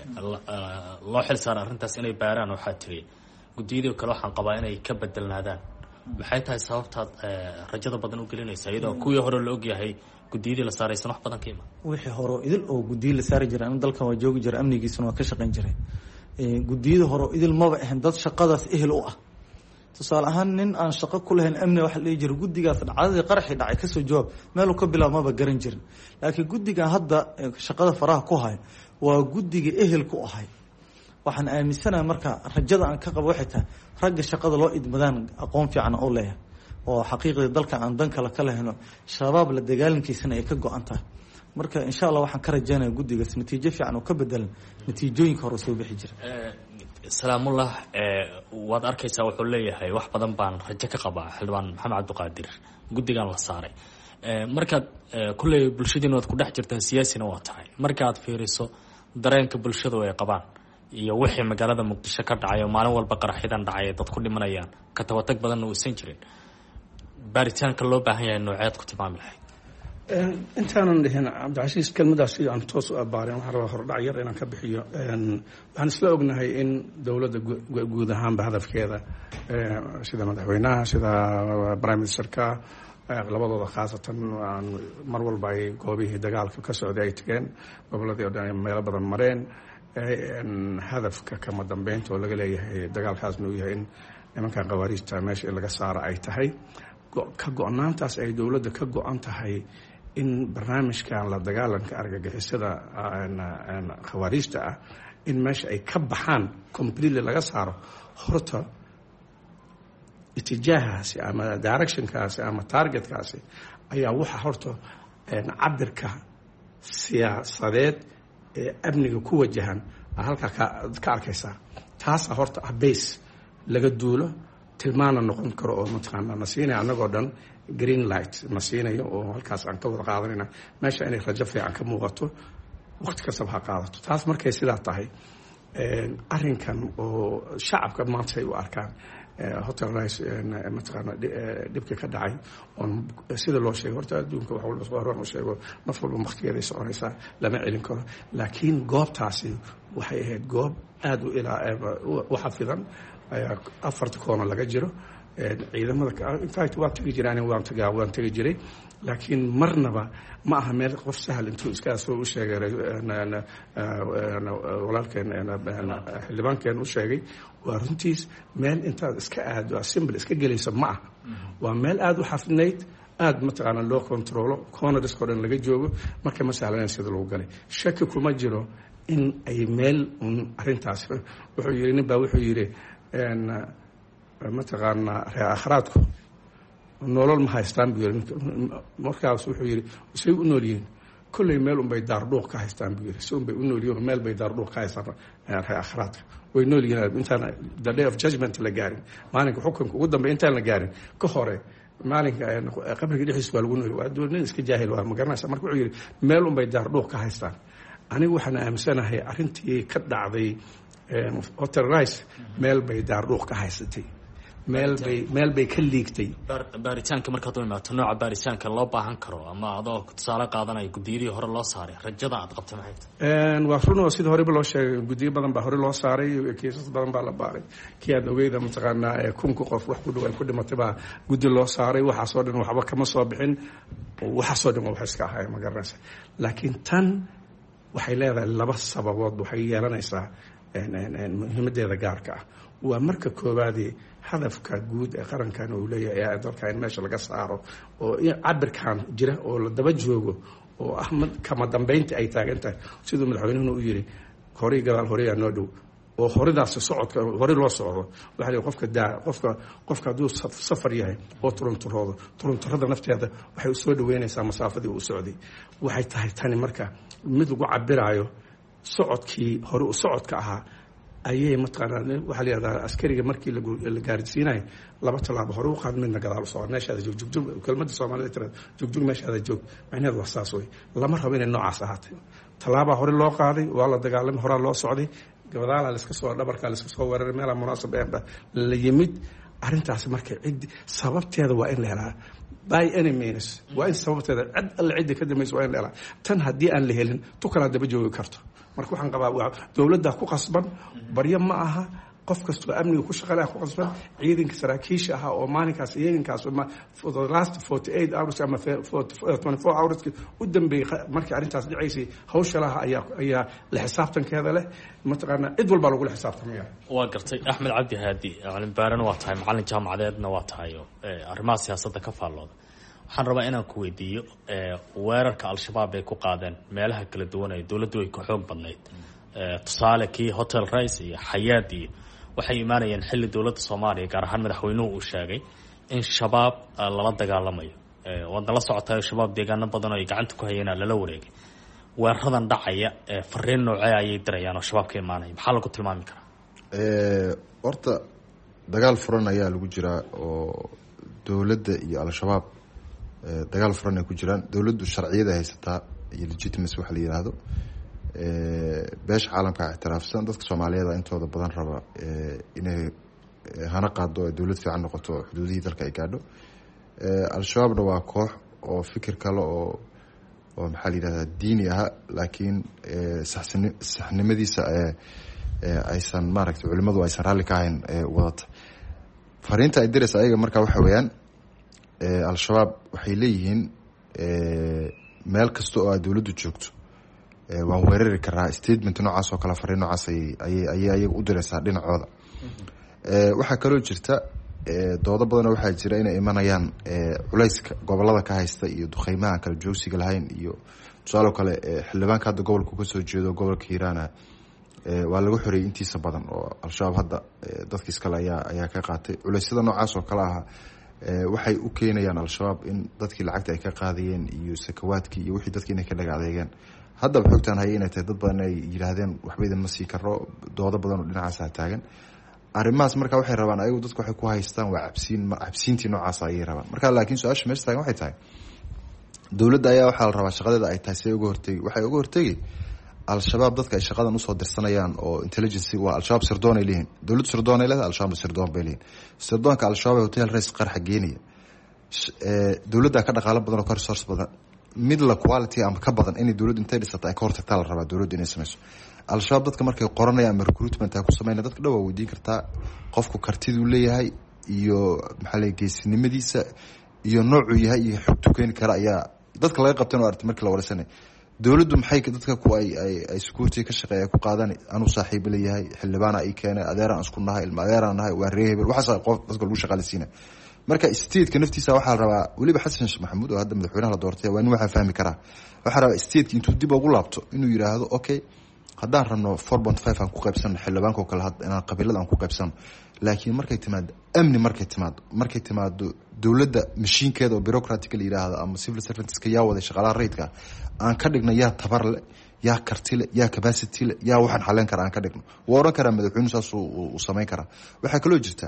loo xil saaray arrintaas inay baaraan waxaa tiri guddiyadii kale waxaan qabaa inay ka bedelnaadaan maxay tahay sababtaad rajada badan u gelinaysaa iyadoo kuwii hore la ogyahay guddiyadii la saaraysan wax badan ka ima wixii hore idil oo guddiyo la saari jiray in dalkan waa joogi jira amnigiisuna waa ka shaqayn jiray guddiyada hore idil maba ahayn dad shaqadaas ehel u ah tusaale ahaan nin aan shaqo ku lahayn amni waxa la dhihi jiray guddigaas dhacdadii qaraxii dhacay kasoo jawaab meeluu ka bilaab maba garan jirin laakiin guddigan hadda shaqada faraha ku hay waa guddiga ehel ku ahay waxaan aaminsanahay marka rajada aan ka qabo waxay tahay ragga shaqada loo idmadaan aqoon fiican oo leeyahay oo xaqiiqdii dalka aan dan kale ka lahayno shabaab la dagaalankiisana ay ka go-an tahay marka insha allah waxaan ka rajaynayaa guddigaas natiijo fiican oo ka bedelan natiijooyinka hore soo bixi jira salaamullah waad arkaysaa wuxuu leeyahay wax badan baan rajo ka qabaa xildhibaan maxamed cabdiqaadir guddigan la saaray markaad kulley bulshadiina waad ku dhex jirtaan siyaasina waa tahay markaad fiiriso dareenka bulshadu ay qabaan iyo wixii magaalada muqdisho ka dhacay oo maalin walba qaraxyadan dhacay dad ku dhimanayaan ka tabatag badanna uusan jirin baaritaanka loo baahan yahay nooceed ku tilmaami lahayd intaanan dhihin cabdicasiis kelmadaas aan toos u abaaren waxaan rabaa hordhac yar inaan ka bixiyo waxaan isla ognahay in dowladda guud ahaanba hadafkeeda sida madaxweynaha sida prime ministerka labadooda khaasatan mar walba ay goobihii dagaalka ka socday ay tegeen goboladii oo dhan ay meelo badan mareen hadafka kama dambeynta oo laga leeyahay dagaalkaasna uu yahay in nimankan khawaariijta meesha in laga saaro ay tahay ka go-naantaas ay dowladda ka go-an tahay in barnaamijkan la dagaalanka argagixisada khawaariijta ah in meesha ay ka baxaan completely laga saaro horta itijaahaasi ama directionkaasi ama targetkaasi ayaa waxa horta cabirka siyaasadeed ee amniga ku wajahan halkaa ka arkaysaa taasa horta ah base laga duulo tilmaana noqon karo oo mataqaanaa na siinaya annagoo dhan green light na siinayo oo halkaas aan ka wada qaadanayna meesha inay rajo fiican ka muuqato waqti kastaba ha qaadato taas markay sidaa tahay arrinkan oo shacabka maanta ay u arkaan hotel rice mataqaana dhibka ka dhacay oon sida loo sheegay horta adduunka wax walba soo u sheego naf walba waqtigeeday soconaysaa lama celin karo laakiin goobtaasi waxay ahayd goob aada u ilaa u xafidan afarta koona laga jiro ciidamada infact waa tegi jiraan waan tagaa waan tegi jiray laakiin marnaba ma aha meel qof sahal intuu iska soo u sheegay walaalkeen xildhibaankeen u sheegay waa runtiis meel intaad iska aado assembly iska gelaysa ma aha waa meel aada u xafidnayd aada mataqaana loo controlo corneriskao dhan laga joogo marka ma sahlanayn sida lagu galay shaki kuma jiro in ay meel arrintaas wuxuu yidhi nin baa wuxuu yidhi mataqaanaa ree akhraadku nolol ma haystaan buu yidhi markaas wuxuu yidhi say u nool yihiin kolley meel unbay daardhuuq ka haystaan buu yidhi si unbay u nool yihiin meel bay daardhuuq ka haystaan ree akhraadka way nool yihiin intaan the day of judgment la gaarin maalinka xukunka ugu dambeya intaan la gaarin ka hore maalinka qabriga dhexdiisa waa lagu nool waa nin iska jaahil waa ma garanaysa marka wuxuu yidhi meel unbay daardhuuq ka haystaan anigu waxaan aaminsanahay arrintii ka dhacday hotel rice meel bay daardhuuq ka haysatay meel bay meel bay ka liigtay. baaritaanka markaad u imaato nooca baaritaanka loo baahan karo ama adoo tusaale qaadanaya guddiyadii hore loo saaray rajada aad qabta maxay tahay? waa run oo sida horeba loo sheegay guddiyo badan baa hore loo saaray kiisas badan baa la baaray kii aad ogeyda mataqaanaa kunka qof wax ku dhow ay ku dhimatay baa guddi loo saaray waxaasoo dhan waxba kama soo bixin waxaasoo dhan wax iska ahaaya ma garanaysa laakiin tan waxay leedahay laba sababood waxay yeelanaysaa muhiimadeeda gaarka ah. waa marka koowaadii hadafka guud ee qarankan uu leeyahay dalka in meesha laga saaro oo cabirkan jira oo la daba joogo oo ah kama dambeynta ay taagan tahay siduu madaxweynuhu u yiri horay gadaal horeyaa noo dhow oo horidaas socodka hore loo socdo waxa la qofka daa qofka qofka haduu safar yahay oo turunturoodo turunturada nafteeda waxay u soo dhaweynaysaa masaafadii uu socday. waxay tahay tani marka mid lagu cabiraayo socodkii hore u socodka ahaa ayay mataqaanaa waxaa la yidhahdaa askariga markii la gaarsiinayo laba tallaabo hore u qaad midna gadaal u socod meeshaada joog joog kelmadda soomaalida tirada joog joog meeshaada joog macnaheedu waa saas wey. lama rabo inay noocaas ahaatay tallaabaa hore loo qaaday waa la dagaalamay horaa loo socday gabadaalaa laiska soo dhabarkaa laiska soo weeraray meelaa munaasab eeba la yimid. arrintaasi marka cid sababteeda waa in la helaa by any means waa in sababteeda cid alle cidda ka dambaysa waa in la helaa. tan haddii aan la helin tu kalaa daba joogi karto. marka waxaan qabaa dowladda ku qasban baryo ma aha qof kastoo amniga ku shaqeeya ku qasban ciidanka saraakiisha ah oo maalinkaas iyaginkaas for the last forty-eight hours ama twenty-four hours u dambeeyay markii arrintaas dhacaysay hawsha laha ayaa ayaa la xisaabtankeeda leh mataqaana cid walba lagu la xisaabtamaya. waa gartay axmed cabdi haadi macalin baaran waa tahay macalin jaamacadeedna waa tahay arrimaha siyaasadda ka faallooda. waxaan rabaa inaan ku weydiiyo weerarka al-shabaab ay ku qaadeen meelaha kala duwan ee dowladdu ay ka xoog badnayd tusaale kii hotel rice iyo xayaad iyo waxay imaanayeen xilli dowladda soomaaliya gaar ahaan madaxweynuhu uu sheegay in shabaab lala dagaalamayo. waadna la socotayo shabaab deegaano badan oo ay gacanta ku hayeenaa lala wareegay. weeraradan dhacaya fariin noocee ayay dirayaan oo shabaab ka imaanaya maxaa lagu tilmaami karaa? horta dagaal furan ayaa lagu jiraa oo dowladda iyo al-shabaab dagaal furan ay ku jiraan. dowladdu sharciyada haysataa iyo legitimacy waxa la yiraahdo beesha caalamka ictiraafsan dadka Soomaaliyeed intooda badan raba inay hana qaado dowlad fiican noqoto xuduudihii dalka ay gaadho. al-shabaabna waa koox oo fikir kale oo oo maxaa la yiraahdaa diini ah laakiin saxnimadiisa aysan maaragtay culimadu aysan raalli ka ahayn wadata. fariinta ay diraysa ayaga marka waxa weeyaan al-shabaab waxay leeyihiin meel kasta oo aad dowladdu joogto waan weerari karaa statement noocaas oo kale fariin noocaas ayay ayay ayaga u diraysaa dhinacooda. waxaa kaloo jirta doodo badan waxaa jira inay imanayaan culayska gobolada ka haysta iyo duqeymaha kala joogsiga lahayn iyo tusaale kale xildhibaanka hadda gobolka ka soo jeedo gobolka Hiiraan waa lagu xoreeyay intiisa badan oo al-shabaab hadda dadkiis kale ayaa ayaa ka qaatay. culeysyada noocaas oo kale ah waxay u keenayaan al-shabaab in dadkii lacagta ay ka qaadayeen iyo sakawaadkii iyo wixii dadkii inay ka dhaga adeegeen. haddaba xogtaan hayay inay tahay dad badan ay yiraahdeen waxba idin ma sii karo doodo badan oo dhinacaas taagan. arrimahaas marka waxay rabaan ayagu dadku waxay ku haystaan waa cabsiin cabsiintii noocaas ayay rabaan. marka laakiin su-aasha meesha taagan waxay tahay dowladda ayaa waxaa la rabaa shaqadeeda ay tahay si uga hortegi waxay uga hortegi al-shabaab dadka ay shaqadan usoo dirsanayaan oo intelligence waa al-shabaab sirdoon ay leeyihiin. dowladdu sirdoon ay leedahay al-shabaab sirdoon bay leeyihiin. sirdoonka al-shabaab hotel race qarxa geenaya dowladda ka dhaqaalo badan oo ka resource badan mid la quality ama ka badan inay dowladdu intay dhisata ay ka hortagtaa la rabaa dowladdu inay samayso. al-shabaab dadka markay qoranayaan ama recruitment ay ku sameynayaan dadka dhow waa weydiin kartaa qofku kartiduu leeyahay iyo maxaa la geesinimadiisa iyo noocuu yahay iyo xogtu keeni kara ayaa dadka laga qabtan oo aragtay markii la warsanay. dowladdu maxay dadka ku ay ay ay security ka shaqeeya ku qaadan anu saaxiib leeyahay xildhibaana ay keenay adeeraan isku nahay ilma adeeraan nahay waa reebel waxa qof dadka lagu shaqaaleysiina. marka state-ka naftiisa waxaa la rabaa waliba xasan sheekh maxamuud oo hadda madaxweynaha la doortay waa inuu waxa fahmi karaa waxa rabaa state-ka intuu dib ugu laabto inuu yiraahdo okay haddaan rabno four point five aan ku qaybsan xildhibaanka kale inaan qabiilada aan ku qaybsan laakiin markay timaado amni markay timaado markay timaado dowladda mashiinkeeda oo bureaucratic la yiraahdo ama civil servants ka yaa wada shaqaalaha rayidka aan ka dhigno yaa tabar leh yaa karti leh yaa capacity leh yaa waxaan xaleen karaa aan ka dhigno waa oran karaa madaxweynuhu saas uu sameyn karaa. waxaa kaloo jirta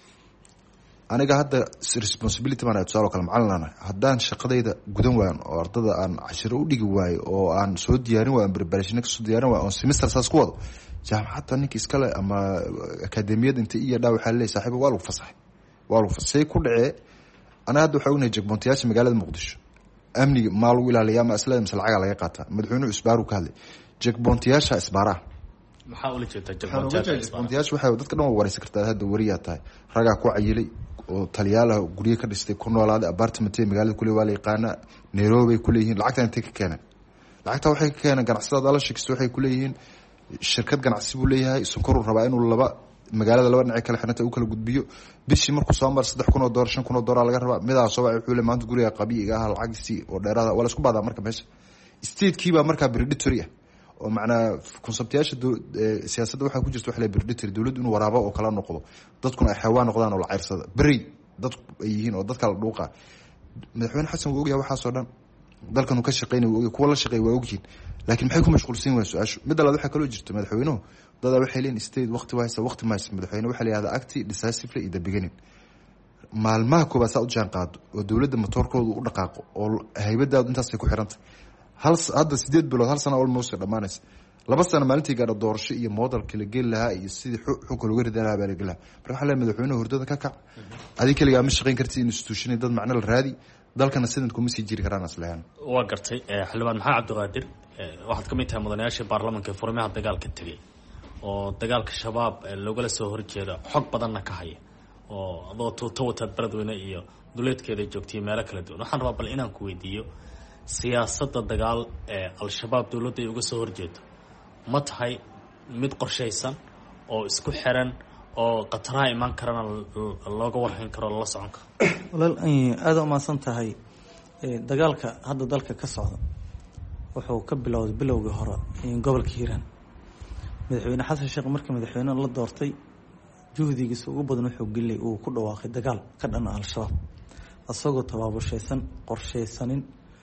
aniga hadda responsibility baan tusaale kale macalin haddaan shaqadayda gudan waan oo ardada aan cashiro u dhigi waayo oo aan soo diyaarin waayo preparation ka soo diyaarin waayo oo semester saas ku wado jaamacadda ninka iskale ama akademiyada inta iyo dhaa waxaa leeyahay saaxiibo waa lagu fasaxay waa lagu fasaxay ku dhacee ana hadda waxaa ognahay jegboontayaasha magaalada muqdisho amniga maa lagu ilaaliyaa ma isla misal lacaga laga qaataa madaxweynuhu isbaaru ka hadlay jegboontayaasha isbaaraha maxaa ula jeedaa jegboontayaasha waxay dadka dhan waa wareysan kartaa hadda wariyaa tahay ragaa ku cayilay oo talyaalaha guryo ka dhistay ku noolaaday apartment magaalada kule waa la yaqaanaa Nairobi ku leeyihiin lacagta intay ka keeneen lacagta waxay ka keeneen ganacsatada ala shaqsiga waxay ku leeyihiin shirkad ganacsi buu leeyahay sonkor uu rabaa inuu laba magaalada laba dhinac kala xirnata uu kala gudbiyo bishii markuu soo mar saddex kun oo dollar shan kun oo dollar laga rabaa midaas oo ay xuule maanta guriga qabiiga ah lacagsi oo dheeraada wala isku baadaa marka meesha state-kii baa marka predatory ah oo macnaa conceptyaasha siyaasadda waxaa ku jirta wax la predatory dawladdu inuu waraabo oo kala noqdo dadkuna ay xawaan noqdaan oo la ceyrsada bari dad ay yihiin oo dadka la dhuuqa madaxweyne xasan wuu ogyahay waxaas oo dhan dalkan uu ka shaqeynay wuu ogyahay kuwa la shaqeey waa ogyihiin laakiin maxay ku mashquulsan yihiin su'aashu mid labaad waxa kale oo jirta madaxweynuhu dad waxay leeyihiin state waqti waysa waqti maas madaxweyne waxa la yiraahdaa acti decisively in the beginning maalmaha koobaad saa u jaan qaado oo dawladda motorkooda u dhaqaaqo oo haybadaadu intaas ay ku xiranta hal hadda sideed bilood hal sano almost dhamaanaysa laba sano maalintii gaadho doorasho iyo modelka la geli lahaa iyo sidii xukun looga ridan lahaa baa la geli lahaa marka waxaa leeyahay madaxweynuhu hurdada ka kac adiga keligaa ma shaqayn kartid institution dad macno la raadi dalkana sidan kuma sii jiri karaan aslahan waa gartay xildhibaan maxamed cabdiqaadir waxaad ka mid tahay mudanayaasha baarlamaanka ee furmaha dagaalka tegay oo dagaalka shabaab loogala soo horjeeda xog badanna ka haya oo adoo tuuto wataad beledweyne iyo duleedkeeda joogtay meelo kala duwan waxaan rabaa bal inaan ku weydiiyo siyaasadda dagaal ee al-shabaab dowladda ay uga soo horjeedo ma tahay mid qorshaysan oo isku xiran oo qataraha imaan karana looga warhayn karo lala socon karo walaal aada u mahadsan tahay dagaalka hadda dalka ka socda wuxuu ka bilowday bilowgii hore gobolka hiiraan madaxweyne xasan sheekh markii madaxweyne la doortay juhdigiisa ugu badan wuxuu geliyay uu ku dhawaaqay dagaal ka dhan ah al-shabaab asagoo tabaabushaysan qorshaysanin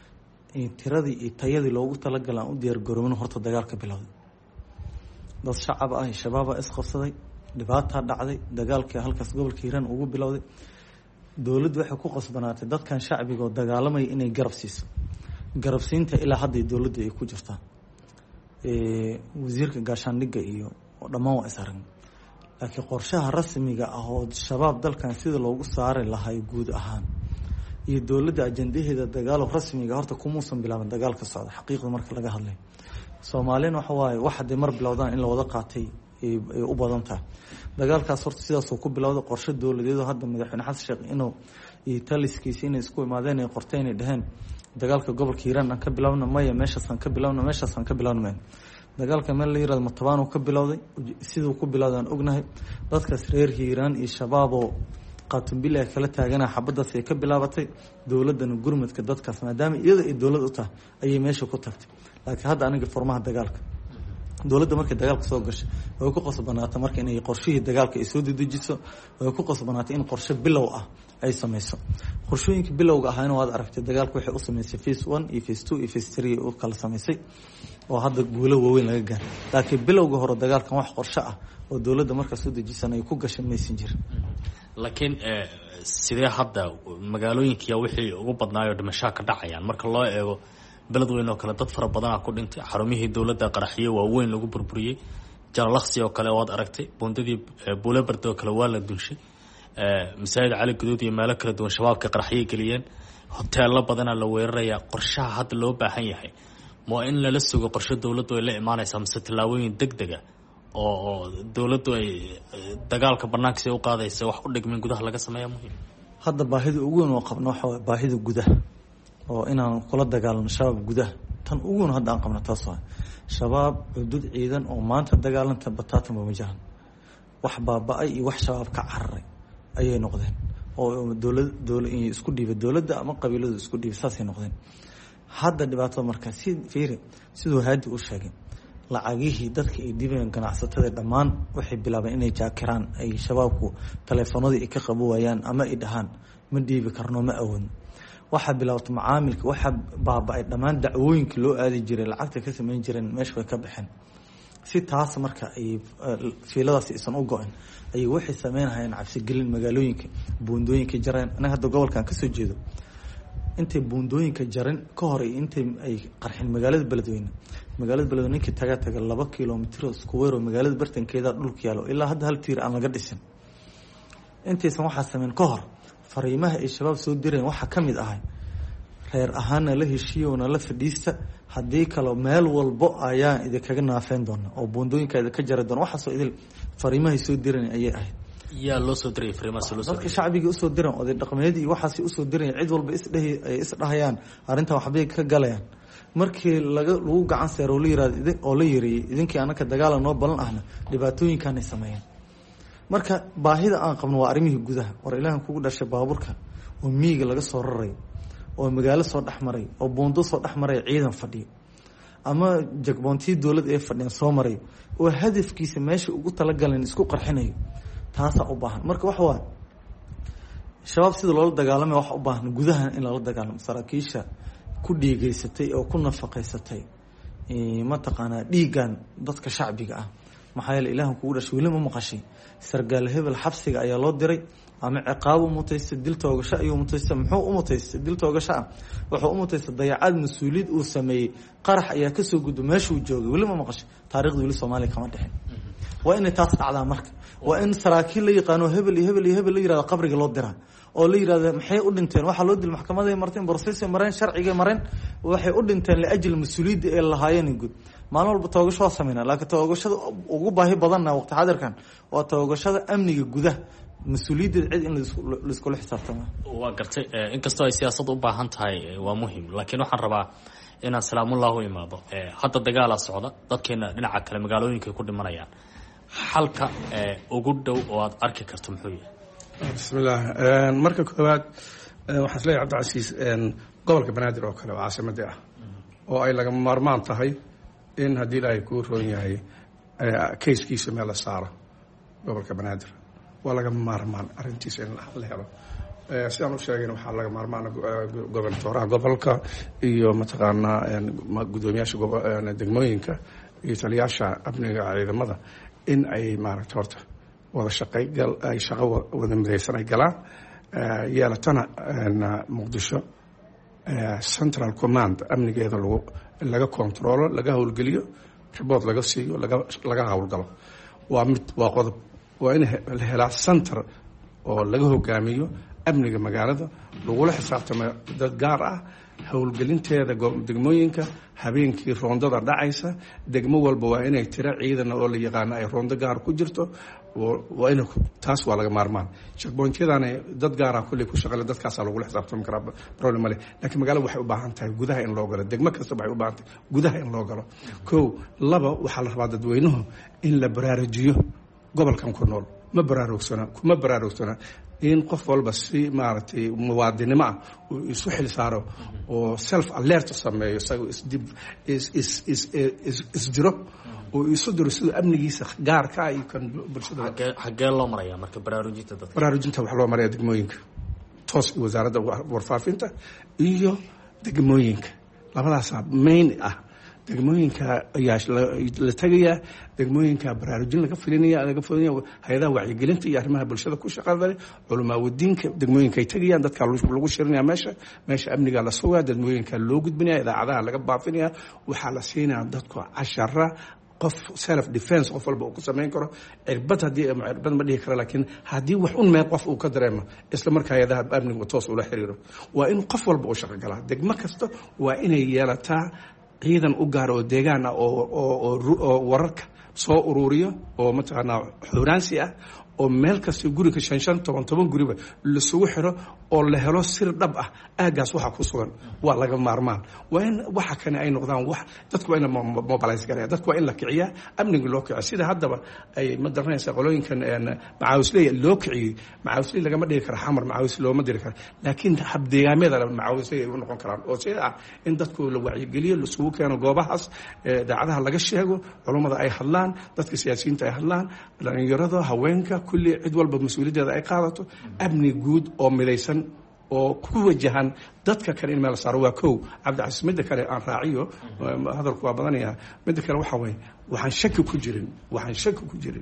tiradii iyo tayadii loogu talagalay aan u diyaar garoomin horta dagaalka bilowday dad shacab ah shabaab is qabsaday dhibaataa dhacday dagaalkii halkaas gobolka hiiraan ugu bilowday dowladdu waxay ku qasbanaatay dadkan shacbiga oo dagaalamaya inay garab siiso garabsiinta ilaa hadday dowladdu ay ku jirtaa wasiirka gaashaandhigga iyo dhammaan waa is aragna laakiin qorshaha rasmiga ah oo shabaab dalkan sida loogu saari lahay guud ahaan iyo dowladda ajandaheeda dagaalo rasmiga horta kumuusan bilaaban dagaalka socda xaqiiqda marka laga hadlayo soomaalina waxa waaye wax hadday mar bilowdaan in la wada qaatay ay u badan tahay dagaalkaas horta sidaasoo ku bilowday qorshe dowladeedu hadda madaxweyne xasan sheekh inuu iyo taliskiisa inay isku imaadeen ay qorteen ay dhaheen dagaalka gobolka hiiraan aan ka bilowna maya meeshaasaan ka bilowna meeshaasaan ka bilowna maya dagaalka meel la yirahdo matabaan uu ka bilowday siduu ku bilowday aan ognahay dadkaas reer hiiraan iyo shabaaboo qaatumbil ay kala taaganaa xabadaas ay ka bilaabatay dowladana gurmadka dadkaas maadaama iyada ay dowlad u tahay ayay meesha ku tagtay laakiin hadda aniga formaha dagaalka dowladda markay dagaalka soo gashay way ku qasbanaatay marka inay qorshihii dagaalka ay soo dedejiso way ku qasbanaatay in qorshe bilow ah ay samayso qorshooyinka bilowga ahayna waad aragtay dagaalka waxay u samaysay phase one iyo phase two iyo phase three u kala samaysay oo hadda guulo waaweyn laga gaaray laakiin bilowga hore dagaalkan wax qorshe ah oo dowladda markaa soo dejisan ay ku gashay maysan jirin laakiin sidee hadda magaalooyinkiya wixii ugu badnaayoo dhimashaa ka dhacayaan marka loo eego beledweyne oo kale dad fara badanaa ku dhintay xarumihii dowladda qaraxyo waaweyn lagu burburiyey jalalaqsi oo kale waad aragtay buundadii buulebarda oo kale waa la dulshay masaajid cali guduud iyo meelo kala duwan shabaabka qaraxyay geliyeen hoteelo badanaa la weerarayaa qorshaha hadda loo baahan yahay ma in lala sugo qorshe dowladdu ay la imaanaysaa mise tallaabooyin deg dega oo oo dowladdu ay dagaalka banaankiisa u qaadaysa wax u dhigmin gudaha laga sameeya muhiim hadda baahida ugu weyn oo qabno waxa waa baahida gudaha oo inaan kula dagaalano shabaab gudaha tan ugu weyn hadda aan qabno taas waa shabaab xuduud ciidan oo maanta dagaalanta bataatan ma jiraan wax baaba'ay iyo wax shabaab ka cararay ayay noqdeen oo dowlad dowlad isku dhiibay dowladda ama qabiiladu isku dhiibay saasay noqdeen hadda dhibaatada markaa si fiiri siduu haadi u sheegay lacagihii dadka ay dhibayaan ganacsatada dhammaan waxay bilaabeen inay jaakiraan ay shabaabku taleefanadii ay ka qabo waayaan ama ay dhahaan ma dhiibi karno ma awoodno waxaa bilaabtay macaamilka waxaa baaba'ay dhammaan dacwooyinka loo aadi jiray lacagta ka samayn jireen meesha way ka baxeen si taas marka ay fiiladaas aysan u go-in ayay waxay sameynahayeen cabsigelin magaalooyinka buundooyinka jareen anaga hadda gobolkan ka soo jeedo intay buundooyinka jarin ka hor intay ay qarxin magaalada beledweyne magaalada beledweyne ninkii taga taga laba kilomitr isku weer oo magaalada bartankeeda dhulka yaalo ilaa hadda hal tiir aan laga dhisin. intaysan waxaa sameyn ka hor fariimaha ay shabaab soo direen waxaa ka mid ahay reer ahaana la heshiiyo na la fadhiista haddii kale meel walbo ayaan idinkaga naafeyn doona oo buundooyinka idinka jari doona waxaasoo idil fariimahay soo direen ayay ahayd. yaa loo soo diray fariimahaas loo soo dadka shacbiga usoo diran oday dhaqameedii waxaasi usoo diran cid walba isdhehi ay isdhahayaan arrintan waxbay ka galayaan markii laga lagu gacan seero oo la yiraahdo oo la yareeyay idinkii anaka dagaal noo balan ahna dhibaatooyinkan ay sameeyeen. marka baahida aan qabno waa arrimihii gudaha war ilaahan kugu dhashay baaburka oo miyiga laga soo raray oo magaalo soo dhexmaray oo buundo soo dhexmaray ciidan fadhiyo ama jagboontii dowladda ee fadhiyaan soo maray oo hadafkiisa meesha ugu talagaleen isku qarxinayo taasaa u baahan. marka waxa waa shabaab sida loola dagaalamay waxa u baahan gudaha in lala dagaalamo saraakiisha ku dhiigeysatay oo ku nafaqaysatay mataqaanaa dhiigan dadka shacbiga ah maxaa yeele ilaahan kugu dhashay weli ma maqashay sargaal hebel xabsiga ayaa loo diray ama ciqaab u mutaysta dil toogasho ayuu mutaysta muxuu u mutaysta dil toogasho ah wuxuu u mutaysta dayacaad mas-uuliyad uu sameeyey qarax ayaa kasoo gudbo meeshuu joogay weli ma maqashay taarikhda weli soomaaliya kama dhexin. waa inay taas dhacdaa marka waa in saraakiil la yaqaano hebel iyo hebel iyo hebel la yirahdo qabriga loo diraa oo la yirahdo maxay u dhinteen waxaa loo dil maxkamaday marteen borosesay mareen sharciga mareen waxay u dhinteen liajli mas-uuliyadda ee lahaayeen guud. maalin walba toogasho waa sameynaa laakiin toogashada ugu baahi badanna waqti xadirkan waa toogashada amniga gudaha mas-uuliyaddeed cid in laiskula xisaabtama. waa gartay inkastoo ay siyaasad u baahan tahay waa muhim laakiin waxaan rabaa inaan salaamullah u imaado. hadda dagaalaa socda dadkeena dhinaca kale magaalooyinka ku dhimanayaan xalka ugu dhow oo aad arki karto muxuu yahay? bismillaah marka koowaad waxaan isleeyahay cabdicasiis gobolka banaadir oo kale oo caasimadii ah oo ay lagama maarmaan tahay in haddii ilaahay kuu roon yahay kayskiisa meel la saaro gobolka banaadir waa lagama maarmaan arrintiisa in la helo. sidaan u sheegayna waxaa laga maarmaana gobernatoraha gobolka iyo mataqaanaa guddoomiyaasha degmooyinka iyo taliyaasha amniga ciidamada in ay maaragta horta wada shaqaygal ay shaqo wada midaysan ay galaan yeelatana muqdisho central command amnigeeda lagu laga controlo laga howlgeliyo report laga siiyo laga laga howlgalo waa mid waa qodob waa in la helaa center oo laga hogaamiyo amniga magaalada lagula xisaabtamo dad gaar ah howlgelinteeda degmooyinka habeenkii roondada dhacaysa degmo walba waa inay tiro ciidan oo la yaqaano ay roondo gaar ku jirto waa in taas waa laga maarmaan checkpointyadana dad gaara kulli ku shaqale dadkaas lagula xisaabtami karaa problem male laakiin magaalada waxay u baahan tahay gudaha in loo galo degmo kasta waxay u baahan tahay gudaha in loo galo kow laba waxaa la rabaa dadweynuhu in la baraarujiyo gobolkan ku nool ma baraarugsana kuma baraarugsana in qof walba si maaragtay muwaadinimo ah uu isu xil saaro oo self alert sameeyo isagoo isdib is is is is jiro oo isu diro sida amnigiisa gaarka ah iyo kan bulshada xagee loo maraya marka baraarujinta dadka baraarujinta waxa loo maraya degmooyinka toos wasaaradda warfaafinta iyo degmooyinka labadaas main ah degmooyinka ayaa la tagayaa degmooyinka baraarujin laga filinaya laga filinaya hay'adaha wacyigelinta iyo arrimaha bulshada ku shaqada leh culamaa wadiinka degmooyinka ay tagayaan dadka lagu shirinaya meesha meesha amniga la sugaa degmooyinka loo gudbinaya idaacadaha laga baafinaya waxaa la siinaya dadku cashara qof self defense qof walba uu ku sameyn karo cirbad haddii cirbad ma dhihi karo laakiin haddii wax un meel qof uu ka dareemo isla markaa hay'adaha amniga toos ula xiriiro waa in qof walba uu shaqo galaa degmo kasta waa inay yeelataa ciidan u gaar oo deegaan ah oo oo wararka soo ururiyo oo mataqaanaa xuraansi ah oo meel kasta guriga shan shan toban toban guriba lasugu xiro oo la helo sir dhab ah aagaas waxa ku sugan waa laga maarmaan waa in waxa kane ay noqdaan wax dadku waa in mobilize gareeya dadku waa in la kiciyaa amniga loo kiciyo sida haddaba ay ma daranaysa qolooyinkan macaawisley loo kiciyey macaawisley lagama dhigi kara xamar macaawis looma diri kara laakiin habdeegaamyada macaawisley ay u noqon karaan oo sida ah in dadku la wacyigeliyo lasugu keeno goobahaas daacadaha laga sheego culummada ay hadlaan dadka siyaasiyiinta ay hadlaan dhalinyarada haweenka kulli cid walba mas-uuliyaddeeda ay qaadato amni guud oo midaysan oo ku wajahan dadka kale in meel saaro waa kow cabdicasiis midda kale aan raaciyo hadalku waa badanaya midda kale waxaa weeye waxaan shaki ku jirin waxaan shaki ku jirin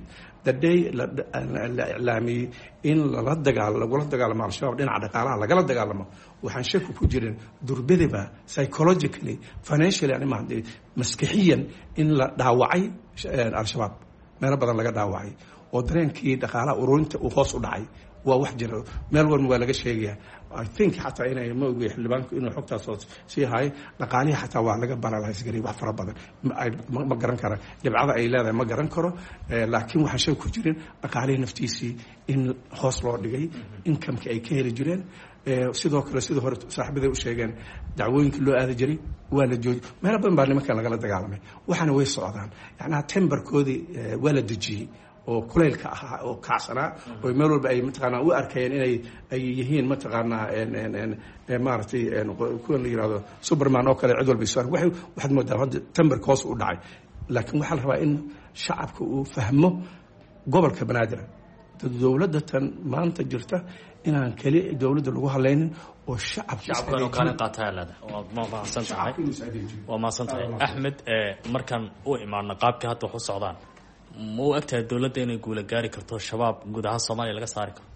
the day la iclaamiyey in lala dagaal lagula dagaalamo al-shabaab dhinaca dhaqaalaha lagala dagaalamo waxaan shaki ku jirin durbadiba psychologically financially anima maskixiyan in la dhaawacay al-shabaab meelo badan laga dhaawacay oo dareenkii dhaqaalaha ururinta uu hoos u dhacay waa wax jira meel walba waa laga sheegaya I think xataa inay ma ogeey xildhibaanku inuu xogtaas oo sii haay dhaqaalihi xataa waa laga baralays garay wax fara badan ma garan karo dhibcada ay leedahay ma garan karo laakiin waxaan sheeg ku jirin dhaqaalihi naftiisii in hoos loo dhigay income-ka ay ka heli jireen sidoo kale sidoo hore saaxiibaday u sheegeen dacwooyinka loo aadi jiray waa la joojiyay meelo badan baa nimankan lagala dagaalamay waxaana way socdaan yacnaa tembarkoodii waa la dejiyey oo kuleylka ahaa oo kacsanaa oo meel walba ay mataqaanaa u arkayeen inay ay yihiin mataqaanaa maaragtay kuwan la yidhahdo superman oo kale cid walba isu ark waxay waxaad moodaa hadda tembarka hoos u dhacay laakiin waxaa la rabaa in shacabka uu fahmo gobolka banaadir dowladda tan maanta jirta inaan keli dowladda lagu hadlaynin oo shacabkan oo kaalin qaataa leeda waa mahadsan tahay waa mahadsan tahay Axmed markaan u imaano qaabka hadda wax u socdaan ma u egtahay dowladda inay guula gaari karto shabaab guud ahaan Soomaaliya laga saari karo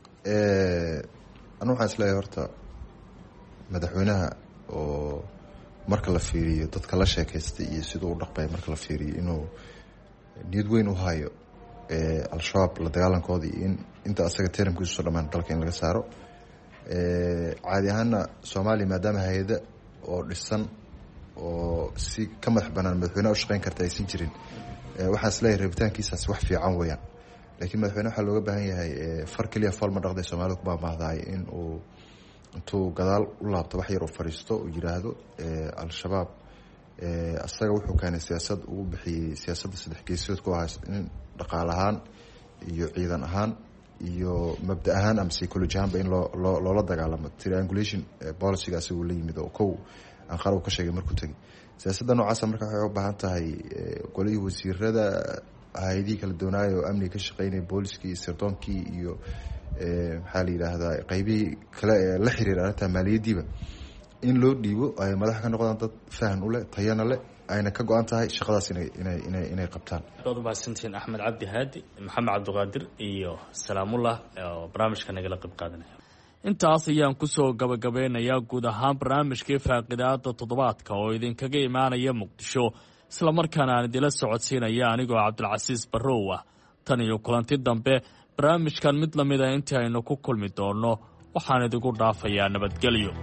anu waxaan isleeyahay horta madaxweynaha oo marka la fiiriyo dadka la sheekaystay iyo siduu u dhaqmay marka la fiiriyo inuu niyad weyn u hayo al-shabaab la dagaalankooda iyo in inta asaga teramkiisu soo dhammaan dalka in laga saaro caadi ahaana Soomaaliya maadaama hay'ada oo dhisan oo si ka madax banaan madaxweynaha u shaqeyn karta aysan jirin waxaan isleeyahay rabitaankiisaas wax fiican weeyaan laakiin madaxweyne waxaa looga baahan yahay far keliya fool ma dhaqday Soomaalidu ku baahmaahdahay in uu intuu gadaal u laabto wax yar oo fariisto uu yiraahdo al-shabaab asaga wuxuu keenay siyaasad uu bixiyay siyaasadda saddex geesood ku ah in dhaqaale ahaan iyo ciidan ahaan iyo mabda ahaan ama psychology ahaan in loo loola dagaalamo triangulation policy-gaasi uu la yimid oo kow aan qaar uu ka sheegay markuu tagay siyaasadda noocaasa marka waxay u baahan tahay golihii wasiirada hay'adihii kala doonaayo oo amniga ka shaqeynaya booliskii sirdonkii iyo maxaa la yidhaahdaa qaybihii kale ee la xiriira arrinta maaliyaddiiba in loo dhiibo ay madax ka noqdaan dad fahan u leh tayana leh ayna ka go-an tahay shaqadaas inay inay inay inay qabtaan waad u mahadsantihiin Axmed Cabdi Haadi Maxamed Cabdiqaadir iyo Salaamullah oo barnaamijka nagala qayb qaadanaya intaas ayaan ku soo gabagabeynayaa guud ahaan barnaamijkii faaqidaada toddobaadka oo idinkaga imaanaya Muqdisho isla markaana aan idila socodsiinaya anigoo Cabdulcasiis Barrow ah tan iyo kulanti dambe barnaamijkan mid lamid ah intii aynu ku kulmi doono waxaan idigu dhaafayaa nabadgelyo.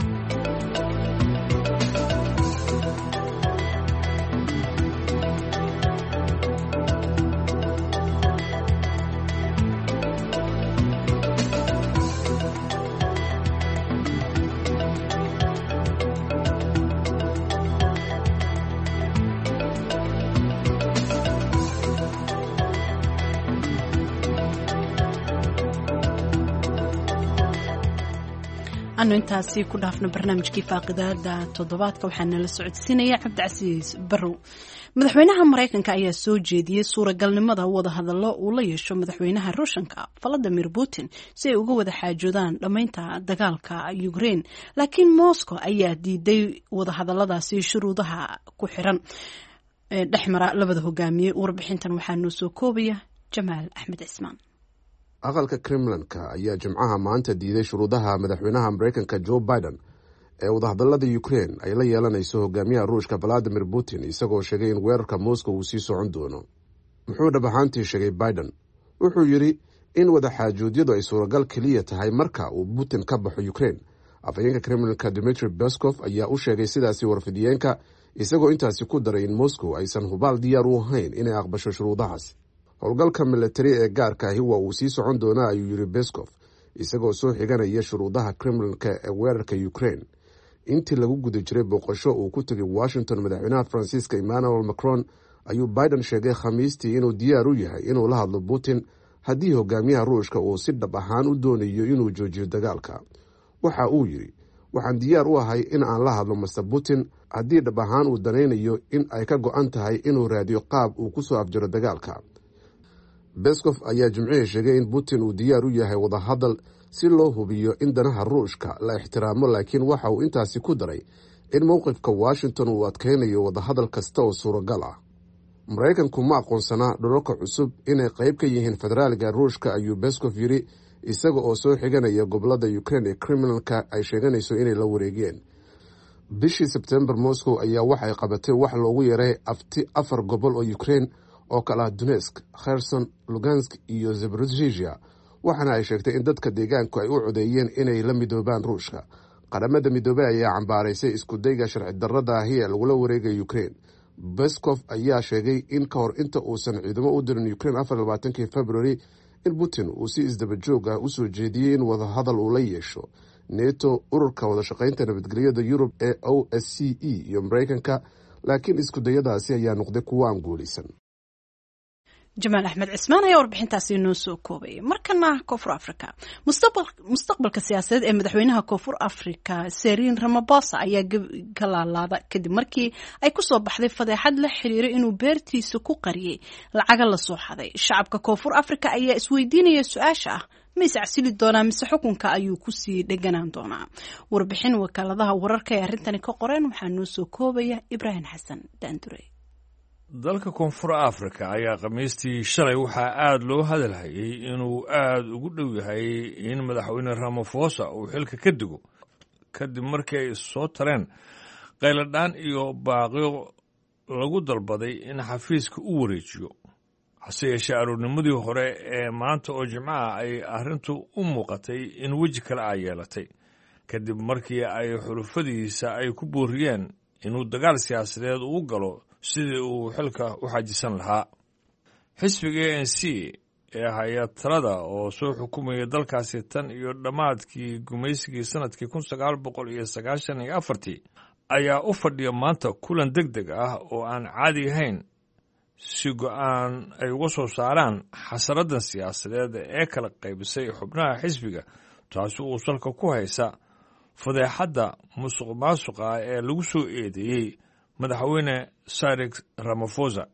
anu intaasi ku dhaafno barnaamijkii faaqidaada toddobaadka waxaana la socodsiinaya Cabdicasiis Barrow. madaxweynaha Mareykanka ayaa soo jeediyay suuragalnimada wada hadallo uu la yeesho madaxweynaha Ruushka Vladimir Putin si ay uga wada xaajoodaan dhamaynta dagaalka Ukraine laakiin Moscow ayaa diiday wada hadalladaasi shuruudaha ku xiran dhexmara labada hogaamiye. warbixintan waxaa noo soo koobaya Jamaal Axmed Cismaan. aqalka Kremlin-ka ayaa jimcaha maanta diiday shuruudaha madaxweynaha Mareykanka Joe Biden ee wadahadallada Ukraine ay la yeelanayso hogaamiyaha Ruushka Vladimir Putin isagoo sheegay in weerarka Moscow uu sii socon doono. muxuu dhab ahaantii sheegay Biden? wuxuu yidhi in wada xaajuudyadu ay suuragal keliya tahay marka uu Putin ka baxo Ukraine. afhayeenka Kremlin-ka Dmitry Peskov ayaa u sheegay sidaasi warfidiyeenka isagoo intaasi ku daray in Moscow aysan hubaal diyaar u ahayn inay aqbasho shuruudahaas. howlgalka militari ee gaarka ahi waa uu sii socon doonaa ayuu yidhi Peskov isagoo soo xiganaya shuruudaha Kremlin-ka ee weerarka Ukraine. intii lagu guda jiray booqasho uu ku tegay Washington madaxweynaha Faransiiska Emmanuel Macron ayuu Biden sheegay Khamiistii inuu diyaar u yahay inuu la hadlo Putin haddii hogaamiyaha Ruushka uu si dhab ahaan u doonayo inuu joojiyo dagaalka. waxa uu yidhi waxaan diyaar u ahay in aan la hadlo Mister Putin haddii dhab ahaan uu danaynayo in ay ka go-an tahay inuu raadiyo qaab uu ku soo afjiro dagaalka. Peskov ayaa jimcihii sheegay in Putin uu diyaar u yahay wada hadal si loo hubiyo in danaha Ruushka la ixtiraamo laakiin waxa uu intaasi ku daray in mowqifka Washington uu adkeynayo wada hadal kasta oo suuragal ah. maraykanku ma aqoonsanaa dhulalka cusub inay qayb ka yihiin federaaliga ruushka ayuu beskov yiri isaga oo soo xiganaya gobolada ukraine ee criminalka ay sheeganayso inay la wareegeen. bishii sebtembar moscow ayaa waxay qabatay wax loogu yaray afti afar gobol oo ukraine oo kala Donetsk, Kherson, Lugansk iyo Zaporizhzhia, waxaana ay sheegtay in dadka deegaanku ay u codeeyeen inay la midoobaan ruushka. qaramada midoobay ayaa cambaaraysay isku dayga sharci darrada ahi ee lagula wareegay Ukraine. Peskov ayaa sheegay in ka hor inta uusan ciidamo u dirin Ukraine afar iyo labaatankii February in Putin uu si isdaba joog ah u soo jeediyey in wada hadal uu la yeesho NATO, ururka wada shaqaynta nabadgelyada Yurub ee O S C E iyo Mareykanka, laakiin isku dayadaasi ayaa noqday kuwo aan guulaysan. jamaal axmed cismaan ayaa warbixintaasi noo soo koobay. markana koonfur africa, mustaqbalka siyaasadeed ee madaxweynaha koonfur africa Cyril Ramaphosa ayaa ka laalaada kadib markii ay kusoo baxday fadeexad la xiriira inuu beertiisa ku qariyay lacaga la soo xaday. shacabka koonfur africa ayaa isweydiinaya su-aasha ah ma iscasili doonaa mise xukunka ayuu kusii dheganaan doonaa. warbixin wakaaladaha wararka ee arrintani ka qoreen waxaa noo soo koobaya Ibrahim Xasan Daandure. dalka koonfur africa ayaa khamiistii shalay waxaa aada loo hadalhayay inuu aada ugu dhow yahay in madaxweyne Ramaphosa uu xilka ka digo kadib markii ay soo tareen qayladhaan iyo baaqyo lagu dalbaday in xafiiska u wareejiyo. hase yeeshee aroornimadii hore ee maanta oo jimcaha ay arrintu u muuqatay in weji kale ay yeelatay kadib markii ay xulufadiisa ay ku booriyeen inuu dagaal siyaasadeed u galo sidii uu xilka u xajisan lahaa. xisbiga A N C ee haya talada oo soo xukumaya dalkaasi tan iyo dhammaadkii gumaysigii sanadkii kun sagaal boqol iyo sagaashan iyo afartii ayaa u fadhiya maanta kulan deg deg ah oo aan caadi ahayn si go-aan ay uga soo saaraan xasaradan siyaasadeed ee kala qaybisay xubnaha xisbiga, taasi uu salka ku haysa fadeexadda musuq maasuqa ee lagu soo eedeeyey madaxweyne Cyril Ramaphosa.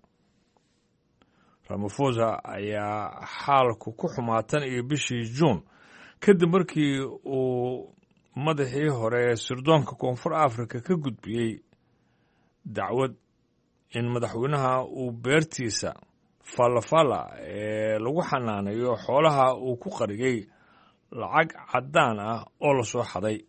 Ramaphosa ayaa xaalku ku xumaatan iyo bishii Juun kadib markii uu madaxii hore sirdoonka koonfur Afrika ka gudbiyey dacwad in madaxweynaha uu beertiisa falafala ee lagu xanaanayo xoolaha uu ku qariyey lacag caddaan ah oo la soo xaday.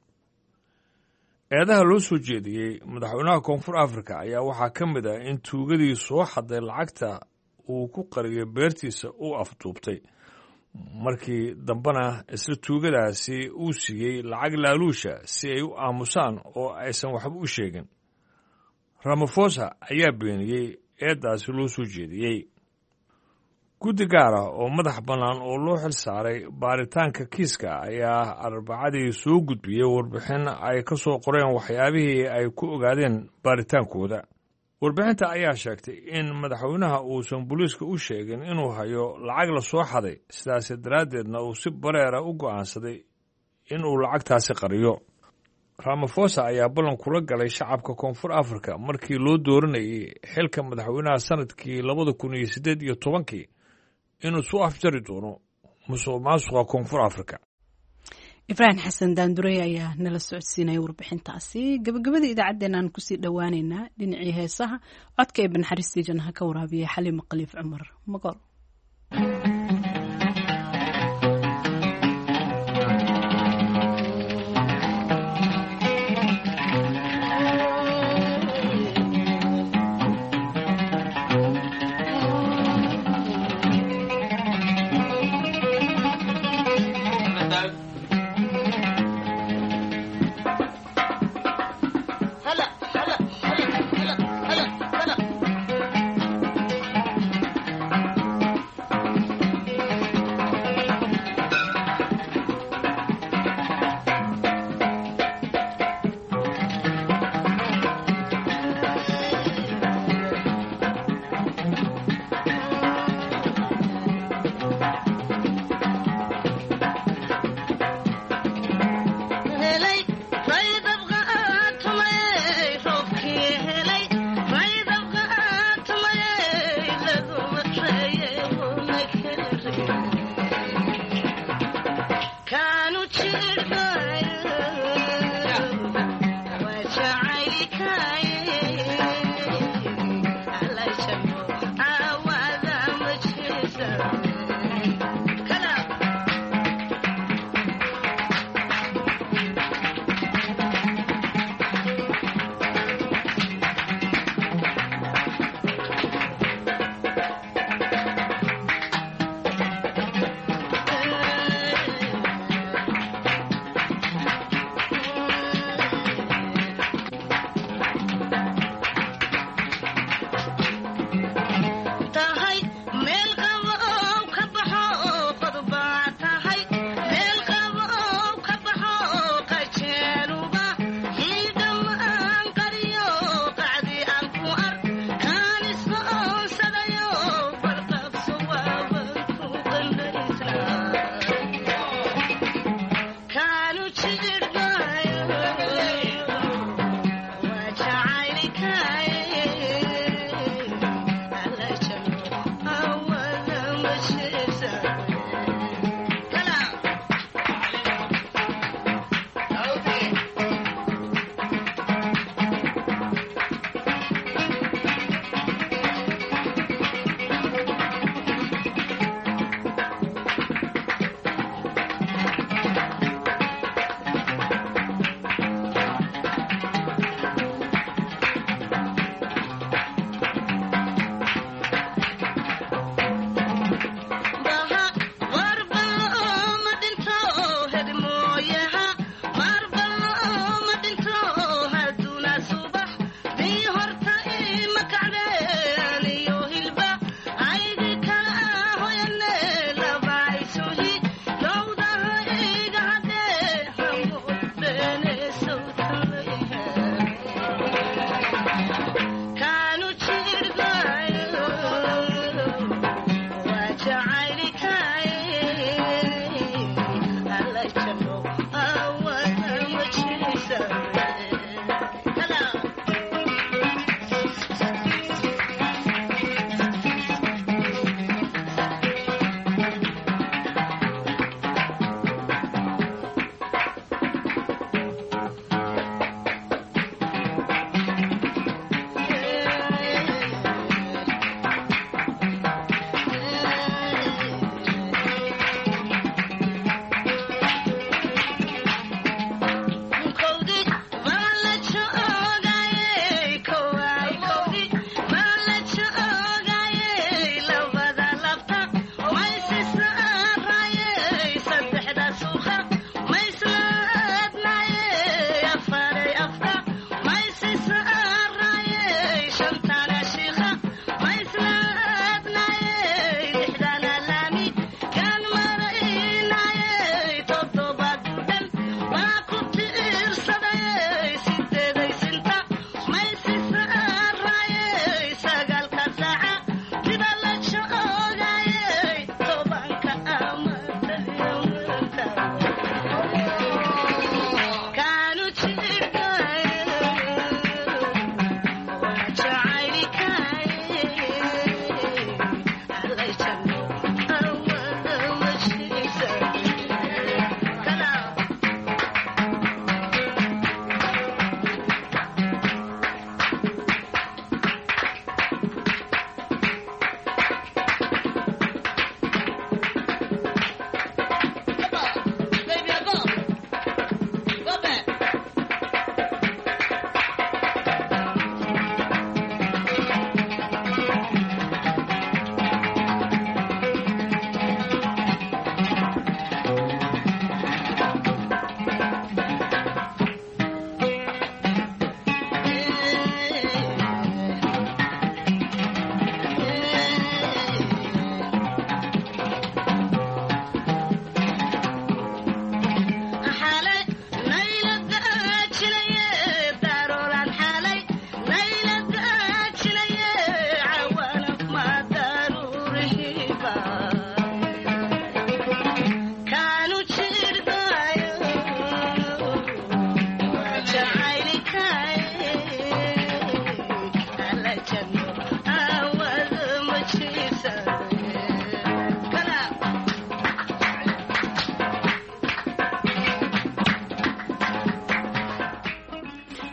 eedaha loo soo jeediyey madaxweynaha koonfur afrika ayaa waxaa ka mid ah in tuugadii soo xaday lacagta uu ku qariyo beertiisa uu afduubtay, markii dambena isla tuugadaasi uu siiyey lacag laaluusha si ay u aamusaan oo aysan waxba u sheegin. Ramaphosa ayaa beeniyey eedaasi loo soo jeediyey. guddi gaar ah oo madax bannaan oo loo xil saaray baaritaanka kiiska ayaa arbacadii soo gudbiyey warbixin ay ka soo qoreen waxyaabihii ay ku ogaadeen baaritaankooda. warbixinta ayaa sheegtay in madaxweynaha uusan booliiska u sheegin inuu hayo lacag la soo xaday, sidaas daraaddeedna uu si bareera u go'aansaday inuu lacagtaasi qariyo. Ramaphosa ayaa ballan kula galay shacabka koonfur Afrika markii loo dooranayay xilka madaxweynaha sanadkii labada kun iyo siddeed iyo tobankii inuu soo afjari doono musuq maasuqa koonfur Afrika. Ibrahim Xasan Daandure ayaa nala socodsiinaya warbixintaasi. gabagabadii idaacaddeenna aan kusii dhowaaneynaa dhinacii heesaha. codka ee banxariistii jannaha ka waraabiyay Xaliimo Khaliif Cumar Magol.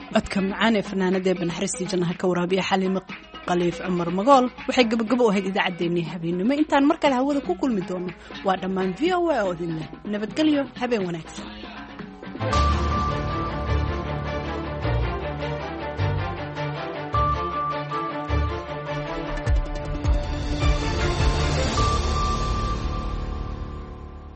codka macaan ee fanaanada banaxariistii jannaha ka waraabiya xaliimo qaliif cumar magool waxay gabagabo u ahayd idaacaddeenii habeenimo intaan mar kale hawada ku kulmi doono waa dhammaan v o a oo idin leh nabadgelyo habeen wanaagsan